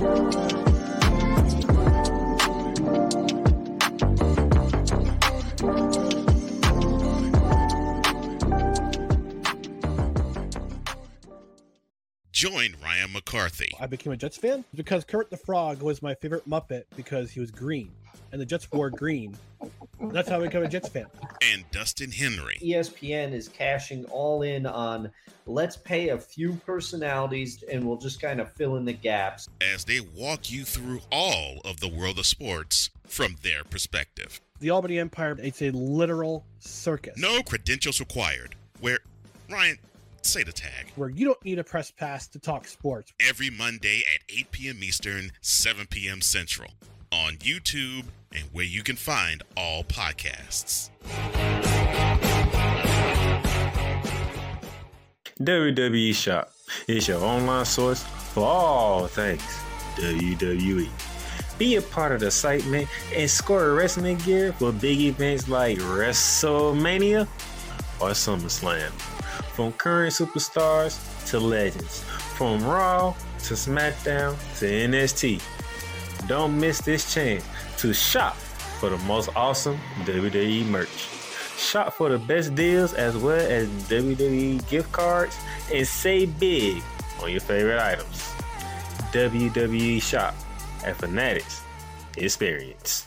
Join Ryan McCarthy. I became a Jets fan because Kermit the Frog was my favorite Muppet because he was green, and the Jets wore green. That's how I became a Jets fan. And Dustin Henry. E S P N is cashing all in on let's pay a few personalities and we'll just kind of fill in the gaps. As they walk you through all of the world of sports from their perspective. The Albany Empire, it's a literal circus. No credentials required. Where, Ryan, say the tag. Where you don't need a press pass to talk sports. Every Monday at eight p.m. Eastern, seven p.m. Central. On YouTube and where you can find all podcasts. W W E Shop is your online source for all things W W E. Be a part of the site, man, and score wrestling gear for big events like WrestleMania or SummerSlam. From current superstars to legends, from Raw to SmackDown to N X T. Don't miss this chance to shop for the most awesome W W E merch. Shop for the best deals as well as W W E gift cards and save big on your favorite items. W W E Shop at Fanatics Experience.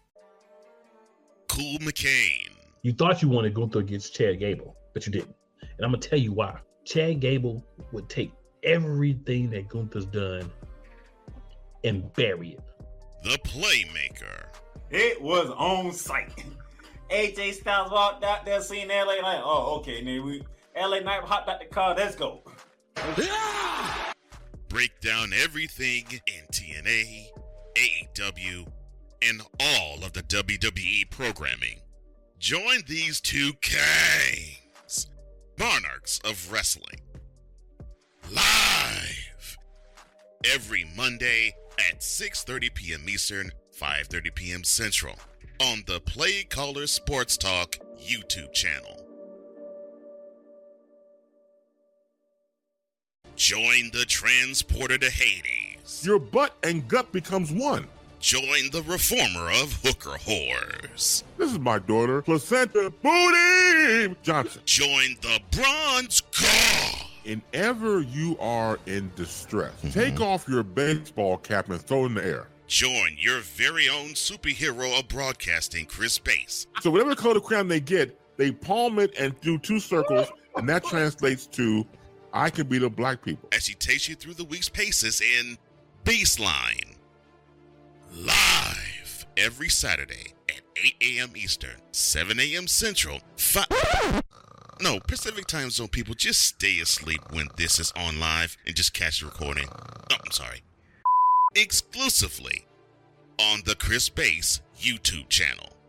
Cool McCain. You thought you wanted Gunther against Chad Gable, but you didn't. And I'm going to tell you why. Chad Gable would take everything that Gunther's done and bury it. The Playmaker. It was on site. A J Styles walked out there seeing L A Knight. Oh, okay. Then we L A Knight hopped out the car. Let's go. Break down everything in T N A, A E W, and all of the W W E programming. Join these two kings, monarchs of wrestling, live every Monday at six thirty p.m. Eastern, five thirty p.m. Central on the Play Caller Sports Talk YouTube channel. Join the transporter to Hades. Your butt and gut becomes one. Join the reformer of hooker whores. This is my daughter, Placenta Booty Johnson. Join the bronze god. Whenever you are in distress, mm-hmm. take off your baseball cap and throw it in the air. Join your very own superhero of broadcasting, Chris Bass. So whatever color crayon they get, they palm it and do two circles, and that translates to, I can beat up black people. As he takes you through the week's paces in Baseline. Live every Saturday at eight a.m. Eastern, seven a.m. Central, five... No, Pacific Time Zone people, just stay asleep when this is on live and just catch the recording. Oh, I'm sorry. Exclusively on the Chris Bass YouTube channel. I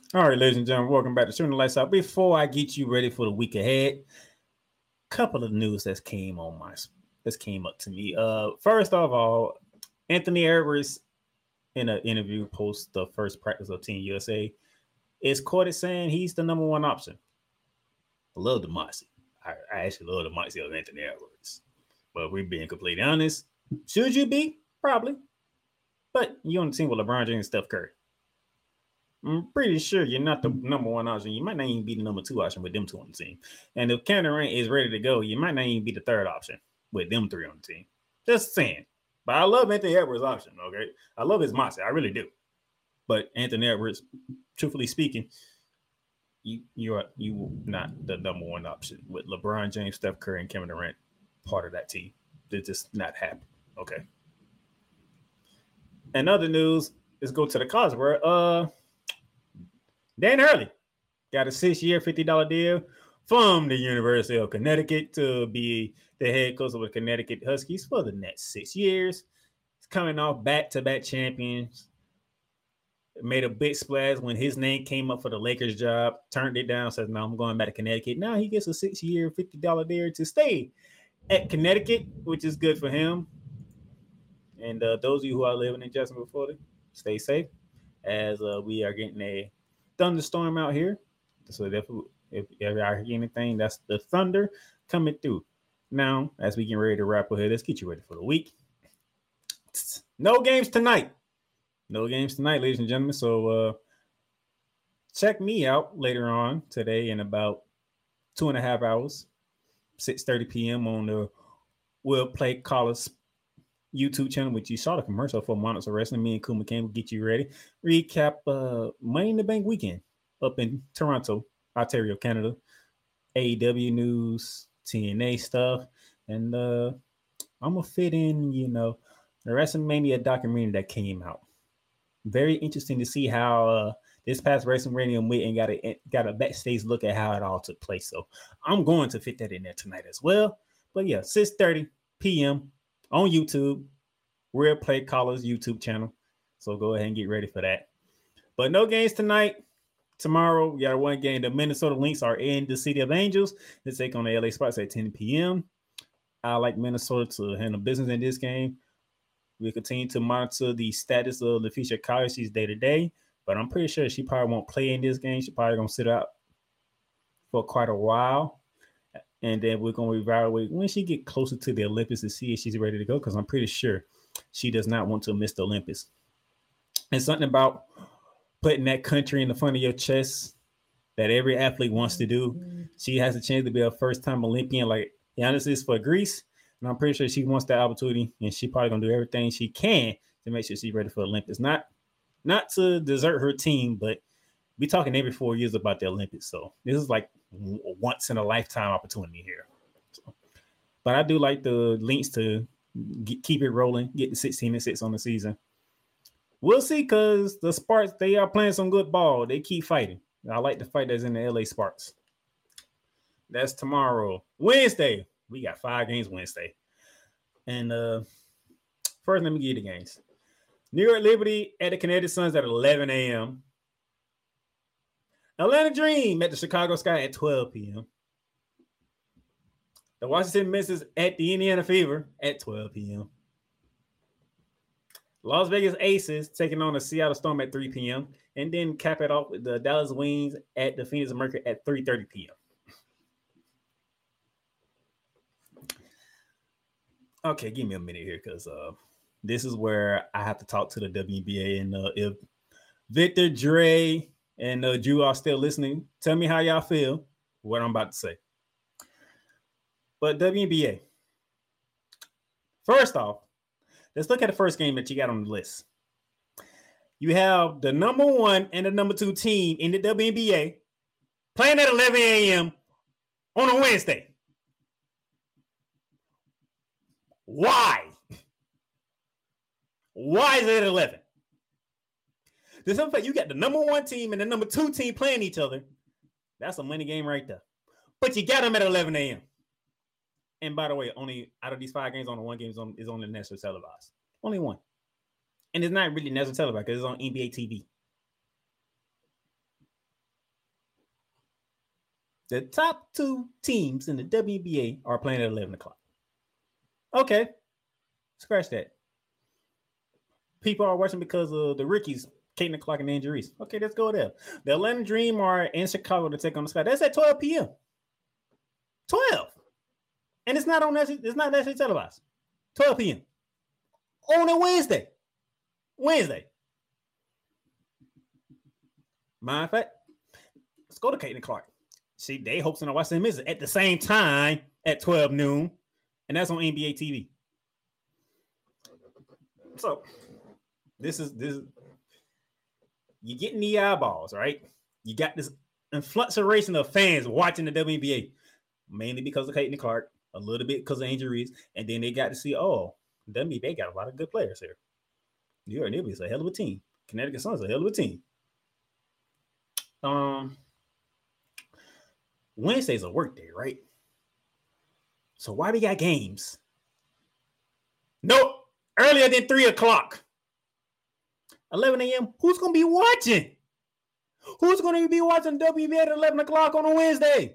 All right, ladies and gentlemen, welcome back to Shooting the Lights Out. Before I get you ready for the week ahead, couple of news that came on my this came up to me. Uh, first of all, Anthony Edwards in an interview post the first practice of Team U S A is quoted saying he's the number one option. I love the Moxie. I, I actually love the Moxie of Anthony Edwards. But we're being completely honest. Should you be? Probably. But you're on the team with LeBron James and Steph Curry. I'm pretty sure you're not the number one option. You might not even be the number two option with them two on the team. And if Kevin Durant is ready to go, you might not even be the third option with them three on the team. Just saying. But I love Anthony Edwards' option, okay? I love his mindset. I really do. But Anthony Edwards, truthfully speaking, you you are you not the number one option with LeBron James, Steph Curry, and Kevin Durant part of that team. It's just not happening, okay? And other news, let's go to the college world. Uh, Dan Hurley got a six-year, fifty dollars deal from the University of Connecticut to be the head coach of the Connecticut Huskies for the next six years. He's coming off back-to-back champions. Made a big splash when his name came up for the Lakers job. Turned it down, says, no, I'm going back to Connecticut. Now he gets a six-year, fifty dollars deal to stay at Connecticut, which is good for him. And uh, those of you who are living in Jacksonville, Florida, stay safe as uh, we are getting a thunderstorm out here. So if, if you ever hear anything, that's the thunder coming through. Now, as we get ready to wrap up here, let's get you ready for the week. No games tonight. No games tonight, ladies and gentlemen. So uh, check me out later on today in about two and a half hours, six thirty p.m. on the Will Play Callers YouTube channel, which you saw the commercial for Monarchs of Wrestling. Me and Kuma King will get you ready. Recap uh, Money in the Bank weekend up in Toronto, Ontario, Canada. A E W news, T N A stuff. And uh, I'm going to fit in, you know, the WrestleMania documentary that came out. Very interesting to see how uh, this past WrestleMania went and got a, got a backstage look at how it all took place. So I'm going to fit that in there tonight as well. But yeah, six thirty p.m. on YouTube, Real Play Callers YouTube channel. So go ahead and get ready for that. But no games tonight. Tomorrow, we got one game. The Minnesota Lynx are in the City of Angels. They take on the L A Sparks at ten p.m. I like Minnesota to handle business in this game. We continue to monitor the status of LaFisha Kelsey's day to day, but I'm pretty sure she probably won't play in this game. She's probably going to sit out for quite a while. And then we're going to evaluate when she get closer to the Olympics to see if she's ready to go, because I'm pretty sure she does not want to miss the Olympics. And something about putting that country in the front of your chest that every athlete wants to do. She has a chance to be a first-time Olympian like Giannis is for Greece. And I'm pretty sure she wants that opportunity, and she probably going to do everything she can to make sure she's ready for the Olympics. Not, not to desert her team, but we're talking every four years about the Olympics. So this is like a once in a lifetime opportunity here. So, but I do like the Lynx to get, keep it rolling, get the sixteen and six on the season. We'll see, because the Sparks, they are playing some good ball. They keep fighting. I like the fight that's in the L A Sparks. That's tomorrow. Wednesday, we got five games Wednesday. And uh, first, let me give you the games. New York Liberty at the Connecticut Suns at eleven a.m. Atlanta Dream at the Chicago Sky at twelve p.m. The Washington Mystics at the Indiana Fever at twelve p.m. Las Vegas Aces taking on the Seattle Storm at three p.m. And then cap it off with the Dallas Wings at the Phoenix Mercury at three thirty p.m. Okay, give me a minute here, because uh, this is where I have to talk to the W N B A. And uh, if Victor, Dre, and uh, Drew are still listening, tell me how y'all feel what I'm about to say. But W N B A, first off, let's look at the first game that you got on the list. You have the number one and the number two team in the W N B A playing at eleven a.m. on a Wednesday. Why? Why is it at eleven? There's some fact you got the number one team and the number two team playing each other. That's a money game right there. But you got them at eleven a.m. And by the way, only out of these five games, only one game is on, is on the national televised. Only one. And it's not really national televised because it's on N B A T V. The top two teams in the W N B A are playing at eleven o'clock. Okay. Scratch that. People are watching because of the rookies, Caitlin Clark and injuries. Okay, let's go there. The Atlanta Dream are in Chicago to take on the Sky. That's at twelve p.m. twelve. And it's not on that. It's not nationally televised. twelve p.m. on a Wednesday. Wednesday. Matter of fact, let's go to Caitlin Clark. See, they hosting a Washington Wizards at the same time at twelve noon, and that's on N B A T V. So, this is this. You're getting the eyeballs, right? You got this influxation of fans watching the W N B A, mainly because of Caitlin Clark, a little bit because of injuries, and then they got to see, oh, the W N B A got a lot of good players here. New York Knicks is a hell of a team. Connecticut Suns is a hell of a team. Um, Wednesday's a work day, right? So why we got games? Nope. Earlier than three o'clock. eleven a.m. Who's going to be watching? Who's going to be watching W N B A at eleven o'clock on a Wednesday?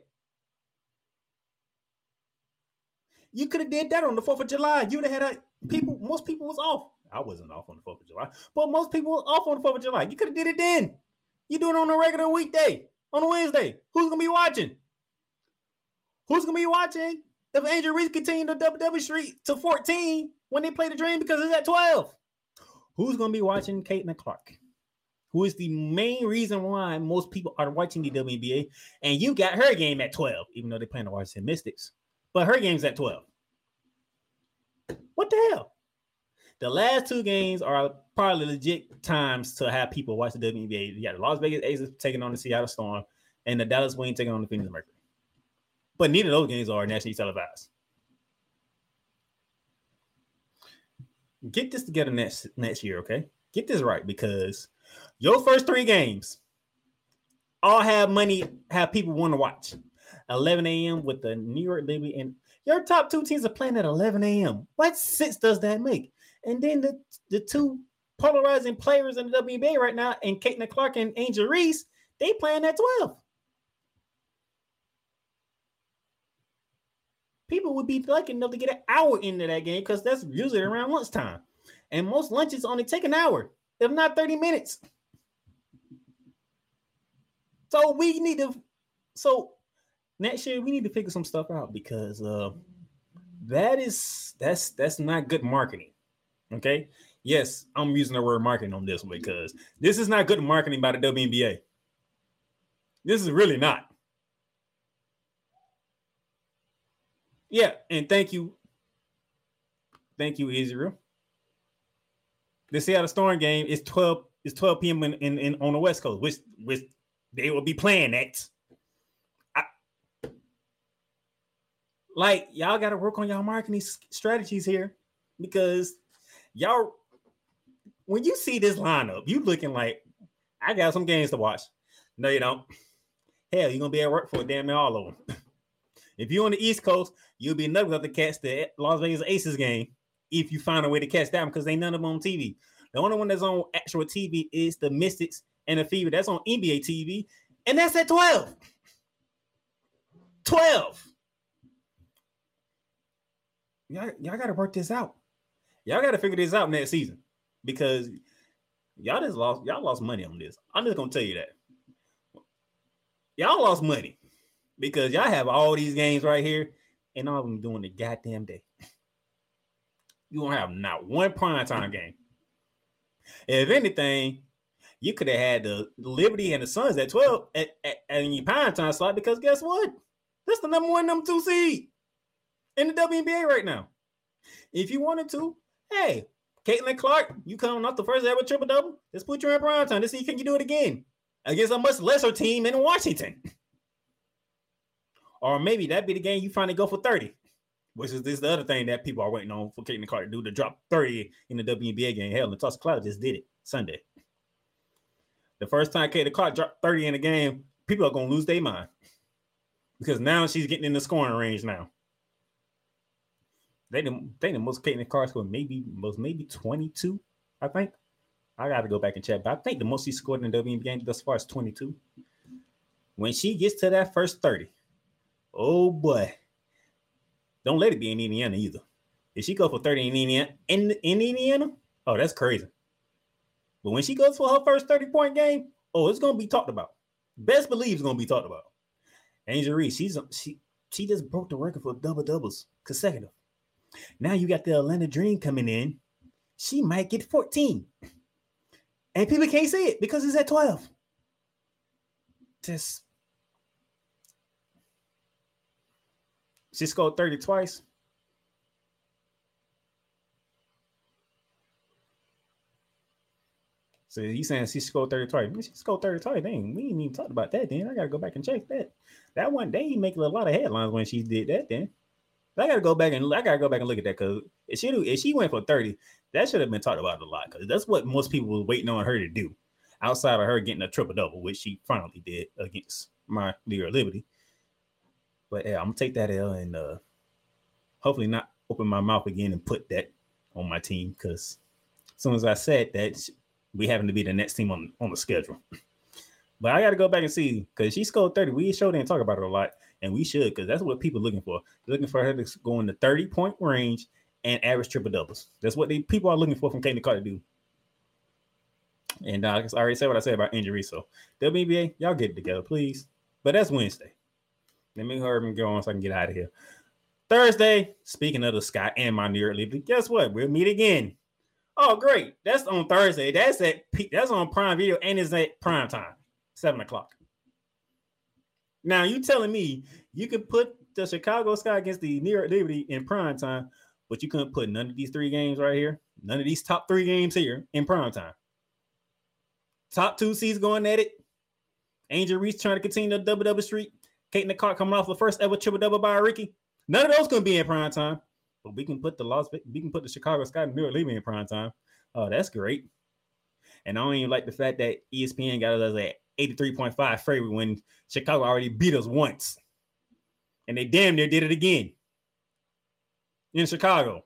You could have did that on the fourth of July. You would have had a, people, most people was off. I wasn't off on the fourth of July, but most people was off on the fourth of July. You could have did it then. You do it on a regular weekday, on a Wednesday. Who's going to be watching? Who's going to be watching if Angel Reese continued to double double streak to fourteen when they play the Dream because it's at twelve? Who's going to be watching Caitlin Clark? Who is the main reason why most people are watching the W N B A? And you got her game at twelve, even though they're playing the Washington Mystics. But her game's at twelve. What the hell? The last two games are probably legit times to have people watch the W N B A. You got the Las Vegas Aces taking on the Seattle Storm and the Dallas Wings taking on the Phoenix Mercury. But neither of those games are nationally televised. Get this together next, next year, okay? Get this right, because your first three games all have money, have people want to watch. eleven a.m. with the New York Liberty, and your top two teams are playing at eleven a.m. What sense does that make? And then the, the two polarizing players in the W N B A right now, and Caitlin Clark and Angel Reese, they playing at twelve. People would be lucky enough to get an hour into that game because that's usually around lunchtime. And most lunches only take an hour, if not thirty minutes. So we need to, so next year we need to figure some stuff out because uh, that is, that's, that's not good marketing. Okay. Yes, I'm using the word marketing on this one because this is not good marketing by the W N B A. This is really not. Yeah, and thank you. Thank you, Israel. The Seattle Storm game is twelve, is twelve p.m. In, in, in on the West Coast, which which they will be playing at. I, like, y'all got to work on y'all marketing strategies here because y'all, when you see this lineup, you looking like, I got some games to watch. No, you don't. Hell, you're going to be at work for damn near all of them. If you're on the East Coast, you'll be enough to catch the Las Vegas Aces game if you find a way to catch that one because they none of them on T V. The only one that's on actual T V is the Mystics and the Fever. That's on N B A T V, and that's at twelve. twelve. Y'all, y'all got to work this out. Y'all got to figure this out next season because y'all just lost. Y'all lost money on this. I'm just gonna tell you that. Y'all lost money. Because y'all have all these games right here, and all of them doing the goddamn day. You won't have not one primetime game. If anything, you could have had the Liberty and the Suns at twelve at, at, at your primetime slot because guess what? That's the number one, number two seed in the W N B A right now. If you wanted to, hey, Caitlin Clark, you coming off the first ever triple-double? Let's put you in primetime. Let's see, can you do it again against a much lesser team in Washington? Or maybe that'd be the game you finally go for thirty, which is this the other thing that people are waiting on for Caitlin Clark to do, to drop thirty in the W N B A game. Hell, Natasha Cloud just did it Sunday. The first time Caitlin Clark dropped thirty in a game, people are going to lose their mind because now she's getting in the scoring range now. They the, they the most Caitlin Clark scored maybe, most maybe twenty-two, I think. I got to go back and check, but I think the most she scored in the W N B A game thus far is twenty-two. When she gets to that first thirty, Oh boy. Don't let it be in Indiana either. If she goes for thirty in Indiana, in, in Indiana, oh, that's crazy. But when she goes for her first thirty-point game, oh, it's gonna be talked about. Best believe it's gonna be talked about. Angel Reese, she's she she just broke the record for double doubles consecutive. Now you got the Atlanta Dream coming in. She might get fourteen. And people can't say it because it's at twelve. Just she scored thirty twice. So you saying she scored thirty twice? She scored thirty twice. Dang, we ain't even talked about that then. I gotta go back and check that. That one, they ain't making a lot of headlines when she did that then. I gotta go back and I gotta go back and look at that because if she if she went for thirty, that should have been talked about a lot because that's what most people were waiting on her to do. Outside of her getting a triple double, which she finally did against my New York Liberty. But yeah, I'm gonna take that L and uh, hopefully not open my mouth again and put that on my team because as soon as I said that, we happen to be the next team on, on the schedule. But I got to go back and see because she scored thirty. We sure didn't talk about it a lot, and we should because that's what people are looking for. They're looking for her to go in the thirty-point range and average triple doubles. That's what they people are looking for from Caitlin Clark to do. And uh, I already said what I said about injury, so W N B A, y'all get it together, please. But that's Wednesday. Let me hurry and go on so I can get out of here. Thursday, speaking of the Sky and my New York Liberty, guess what? We'll meet again. Oh, great. That's on Thursday. That's at that's on Prime Video and it's at prime time, seven o'clock. Now, you telling me you could put the Chicago Sky against the New York Liberty in prime time, but you couldn't put none of these three games right here, none of these top three games here in prime time. Top two seeds going at it. Angel Reese trying to continue the double-double streak. Caitlin Clark coming off the first ever triple-double by Ricky. None of those going to be in prime time. But we can put the Las we can put the Chicago Sky and New York Liberty in prime time. Oh, that's great. And I don't even like the fact that E S P N got us at eighty-three point five favorite when Chicago already beat us once. And they damn near did it again in Chicago.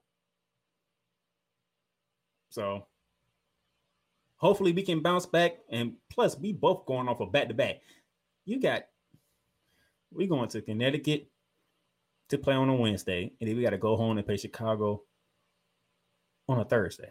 So hopefully we can bounce back. And plus, we both going off a back-to-back. You got, we going to Connecticut to play on a Wednesday. And then we got to go home and play Chicago on a Thursday.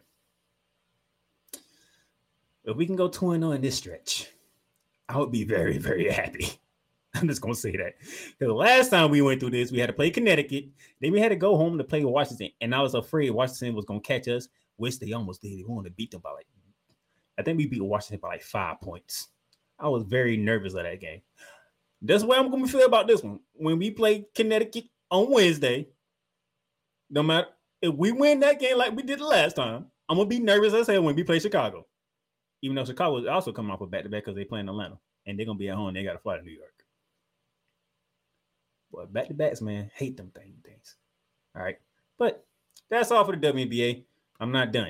If we can go two and oh in this stretch, I would be very, very happy. I'm just going to say that. Because the last time we went through this, we had to play Connecticut. Then we had to go home to play Washington. And I was afraid Washington was going to catch us, which they almost did. We wanted to beat them by like, I think we beat Washington by like five points. I was very nervous of that game. That's what I'm going to feel about this one. When we play Connecticut on Wednesday, no matter if we win that game like we did the last time, I'm going to be nervous as hell when we play Chicago. Even though Chicago is also coming off a back-to-back because they play in Atlanta. And they're going to be at home. They got to fly to New York. Boy, back-to-backs, man. Hate them thing, things. All right. But that's all for the W N B A. I'm not done.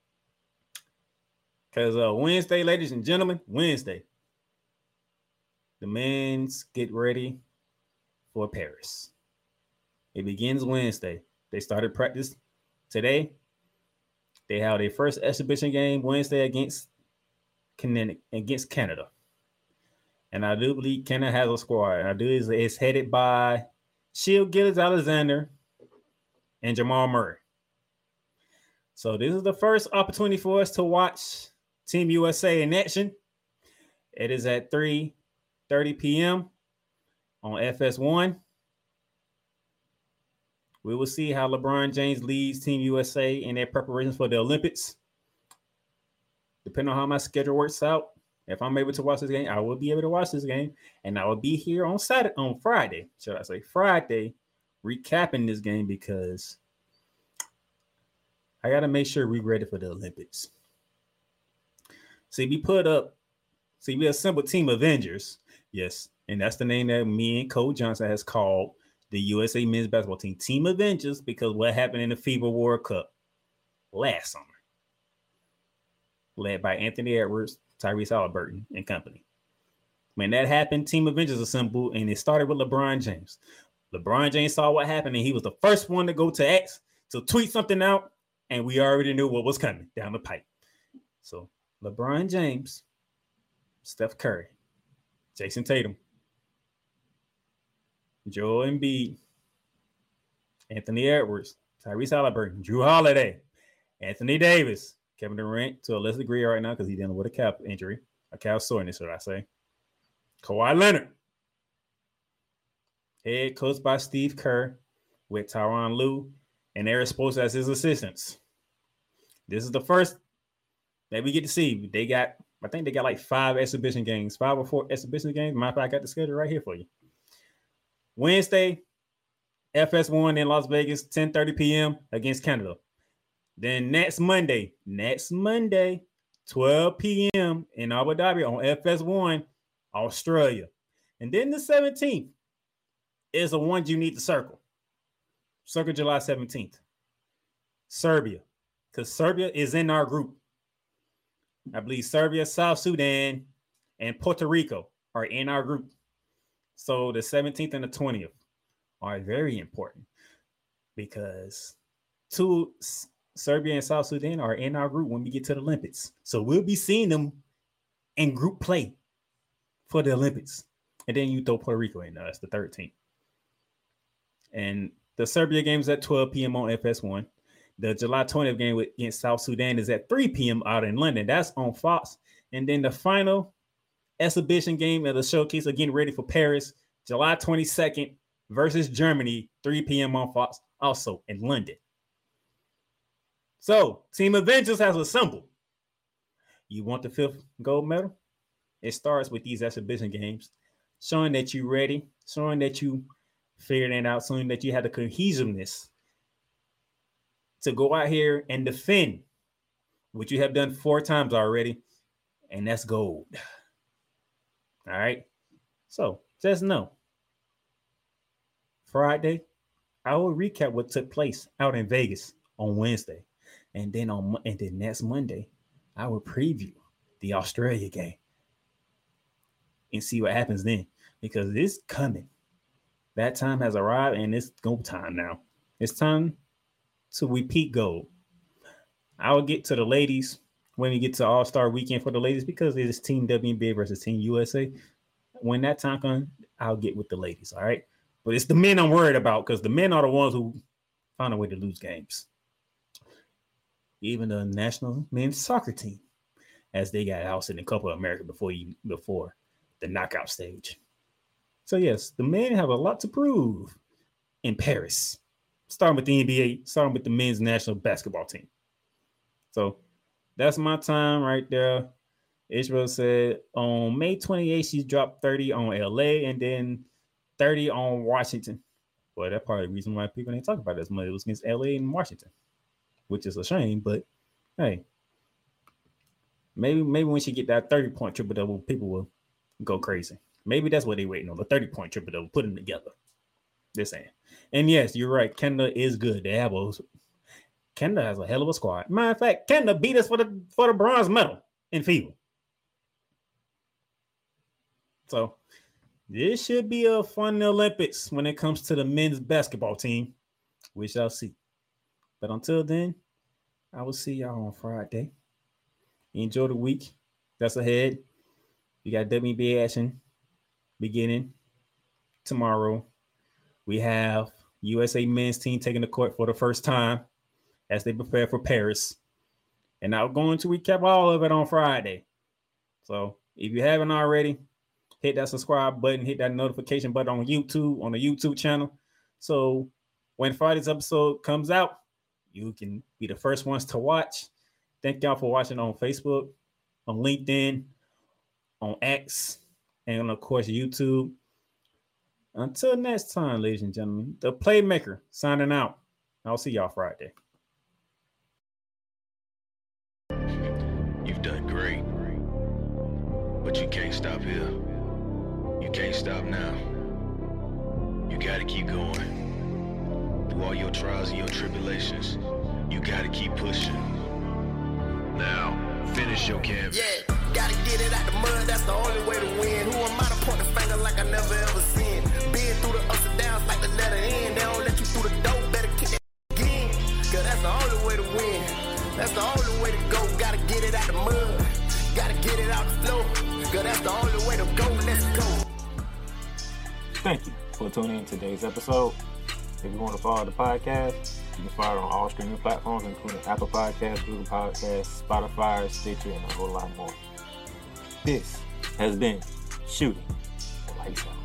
Because uh, Wednesday, ladies and gentlemen, Wednesday, the men's get ready for Paris. It begins Wednesday. They started practice today. They have their first exhibition game Wednesday against against Canada. And I do believe Canada has a squad. And I do is it's headed by Shea Gilgeous-Alexander and Jamal Murray. So this is the first opportunity for us to watch Team U S A in action. It is at three thirty p.m. on F S one. We will see how LeBron James leads Team U S A in their preparations for the Olympics. Depending on how my schedule works out, if I'm able to watch this game, I will be able to watch this game. And I will be here on Saturday, on Friday, should I say Friday, recapping this game because I got to make sure we're ready for the Olympics. See, we put up, see, we assembled Team Avengers. Yes, and that's the name that me and Cole Johnson has called the U S A men's basketball team, Team Avengers, because what happened in the FIBA World Cup last summer, led by Anthony Edwards, Tyrese Halliburton, and company. When that happened, Team Avengers assembled, and it started with LeBron James. LeBron James saw what happened, and he was the first one to go to X to tweet something out, and we already knew what was coming down the pipe. So LeBron James, Steph Curry, Jason Tatum, Joel Embiid, Anthony Edwards, Tyrese Halliburton, Drew Holiday, Anthony Davis, Kevin Durant to a lesser degree right now because he's dealing with a calf injury, a calf soreness, should I say. Kawhi Leonard, head coached by Steve Kerr with Tyronn Lue and Eric Spoelstra as his assistants. This is the first that we get to see. They got, I think they got like five exhibition games, five or four exhibition games. Matter of fact, I got the schedule right here for you. Wednesday, F S one in Las Vegas, ten thirty p.m. against Canada. Then next Monday, next Monday, twelve p.m. in Abu Dhabi on F S one, Australia. And then the seventeenth is the one you need to circle. Circle July seventeenth. Serbia. Because Serbia is in our group. I believe Serbia, South Sudan, and Puerto Rico are in our group. So the seventeenth and the twentieth are very important because two Serbia and South Sudan are in our group when we get to the Olympics. So we'll be seeing them in group play for the Olympics. And then you throw Puerto Rico in there. That's the thirteenth. And the Serbia game is at twelve p.m. on F S one. The July twentieth game against South Sudan is at three p.m. out in London. That's on Fox. And then the final exhibition game of the showcase, again, ready for Paris, July twenty-second versus Germany, three p.m. on Fox, also in London. So, Team Avengers has assembled. You want the fifth gold medal? It starts with these exhibition games, showing that you're ready, showing that you figured it out, showing that you had the cohesiveness to go out here and defend what you have done four times already, and that's gold. All right? So, just know, Friday, I will recap what took place out in Vegas on Wednesday. And then on and then next Monday, I will preview the Australia game and see what happens then. Because it's coming. That time has arrived, and it's go time now. It's time to repeat gold. I will get to the ladies when we get to All-Star Weekend for the ladies because it is Team W N B A versus Team U S A. When that time comes, I'll get with the ladies, all right? But it's the men I'm worried about because the men are the ones who find a way to lose games. Even the national men's soccer team, as they got ousted in a couple of America before you before the knockout stage. So yes, the men have a lot to prove in Paris. Starting with the N B A, starting with the men's national basketball team. So that's my time right there. Israel said on May twenty-eighth, she dropped thirty on L A and then thirty on Washington. Well, that's probably the reason why people didn't talk about it as much. It was against L A and Washington, which is a shame. But hey, maybe maybe when she get that thirty-point triple-double, people will go crazy. Maybe that's what they're waiting on, the thirty-point triple-double, put them together. This saying. And yes, you're right. Canada is good. They have a, Canada has a hell of a squad. Matter of fact, Canada beat us for the for the bronze medal in FIBA. So this should be a fun Olympics when it comes to the men's basketball team. We shall see. But until then, I will see y'all on Friday. Enjoy the week that's ahead. You got W N B A action beginning tomorrow. We have U S A men's team taking the court for the first time as they prepare for Paris. And I'm going to recap all of it on Friday. So if you haven't already, hit that subscribe button, hit that notification button on YouTube, on the YouTube channel. So when Friday's episode comes out, you can be the first ones to watch. Thank y'all for watching on Facebook, on LinkedIn, on X, and of course, YouTube. Until next time, ladies and gentlemen, the Playmaker signing out. I'll see y'all Friday. You've done great, but you can't stop here. You can't stop now. You gotta keep going. Through all your trials and your tribulations, you gotta keep pushing. Now, finish your canvas. Yeah, gotta get it out the mud, that's the only way to win. Who am I to point the finger like I never ever seen? Been through the ups and downs like the letter N. They don't let you through the door, better kick it again. Cause that's the only way to win. That's the only way to go. Gotta get it out the mud. Gotta get it out the floor. Cause that's the only way to go. Let's go. Thank you for tuning in to today's episode. If you want to follow the podcast, you can follow it on all streaming platforms, including Apple Podcasts, Google Podcasts, Spotify, Stitcher, and a whole lot more. This has been Shooting the Lights Out.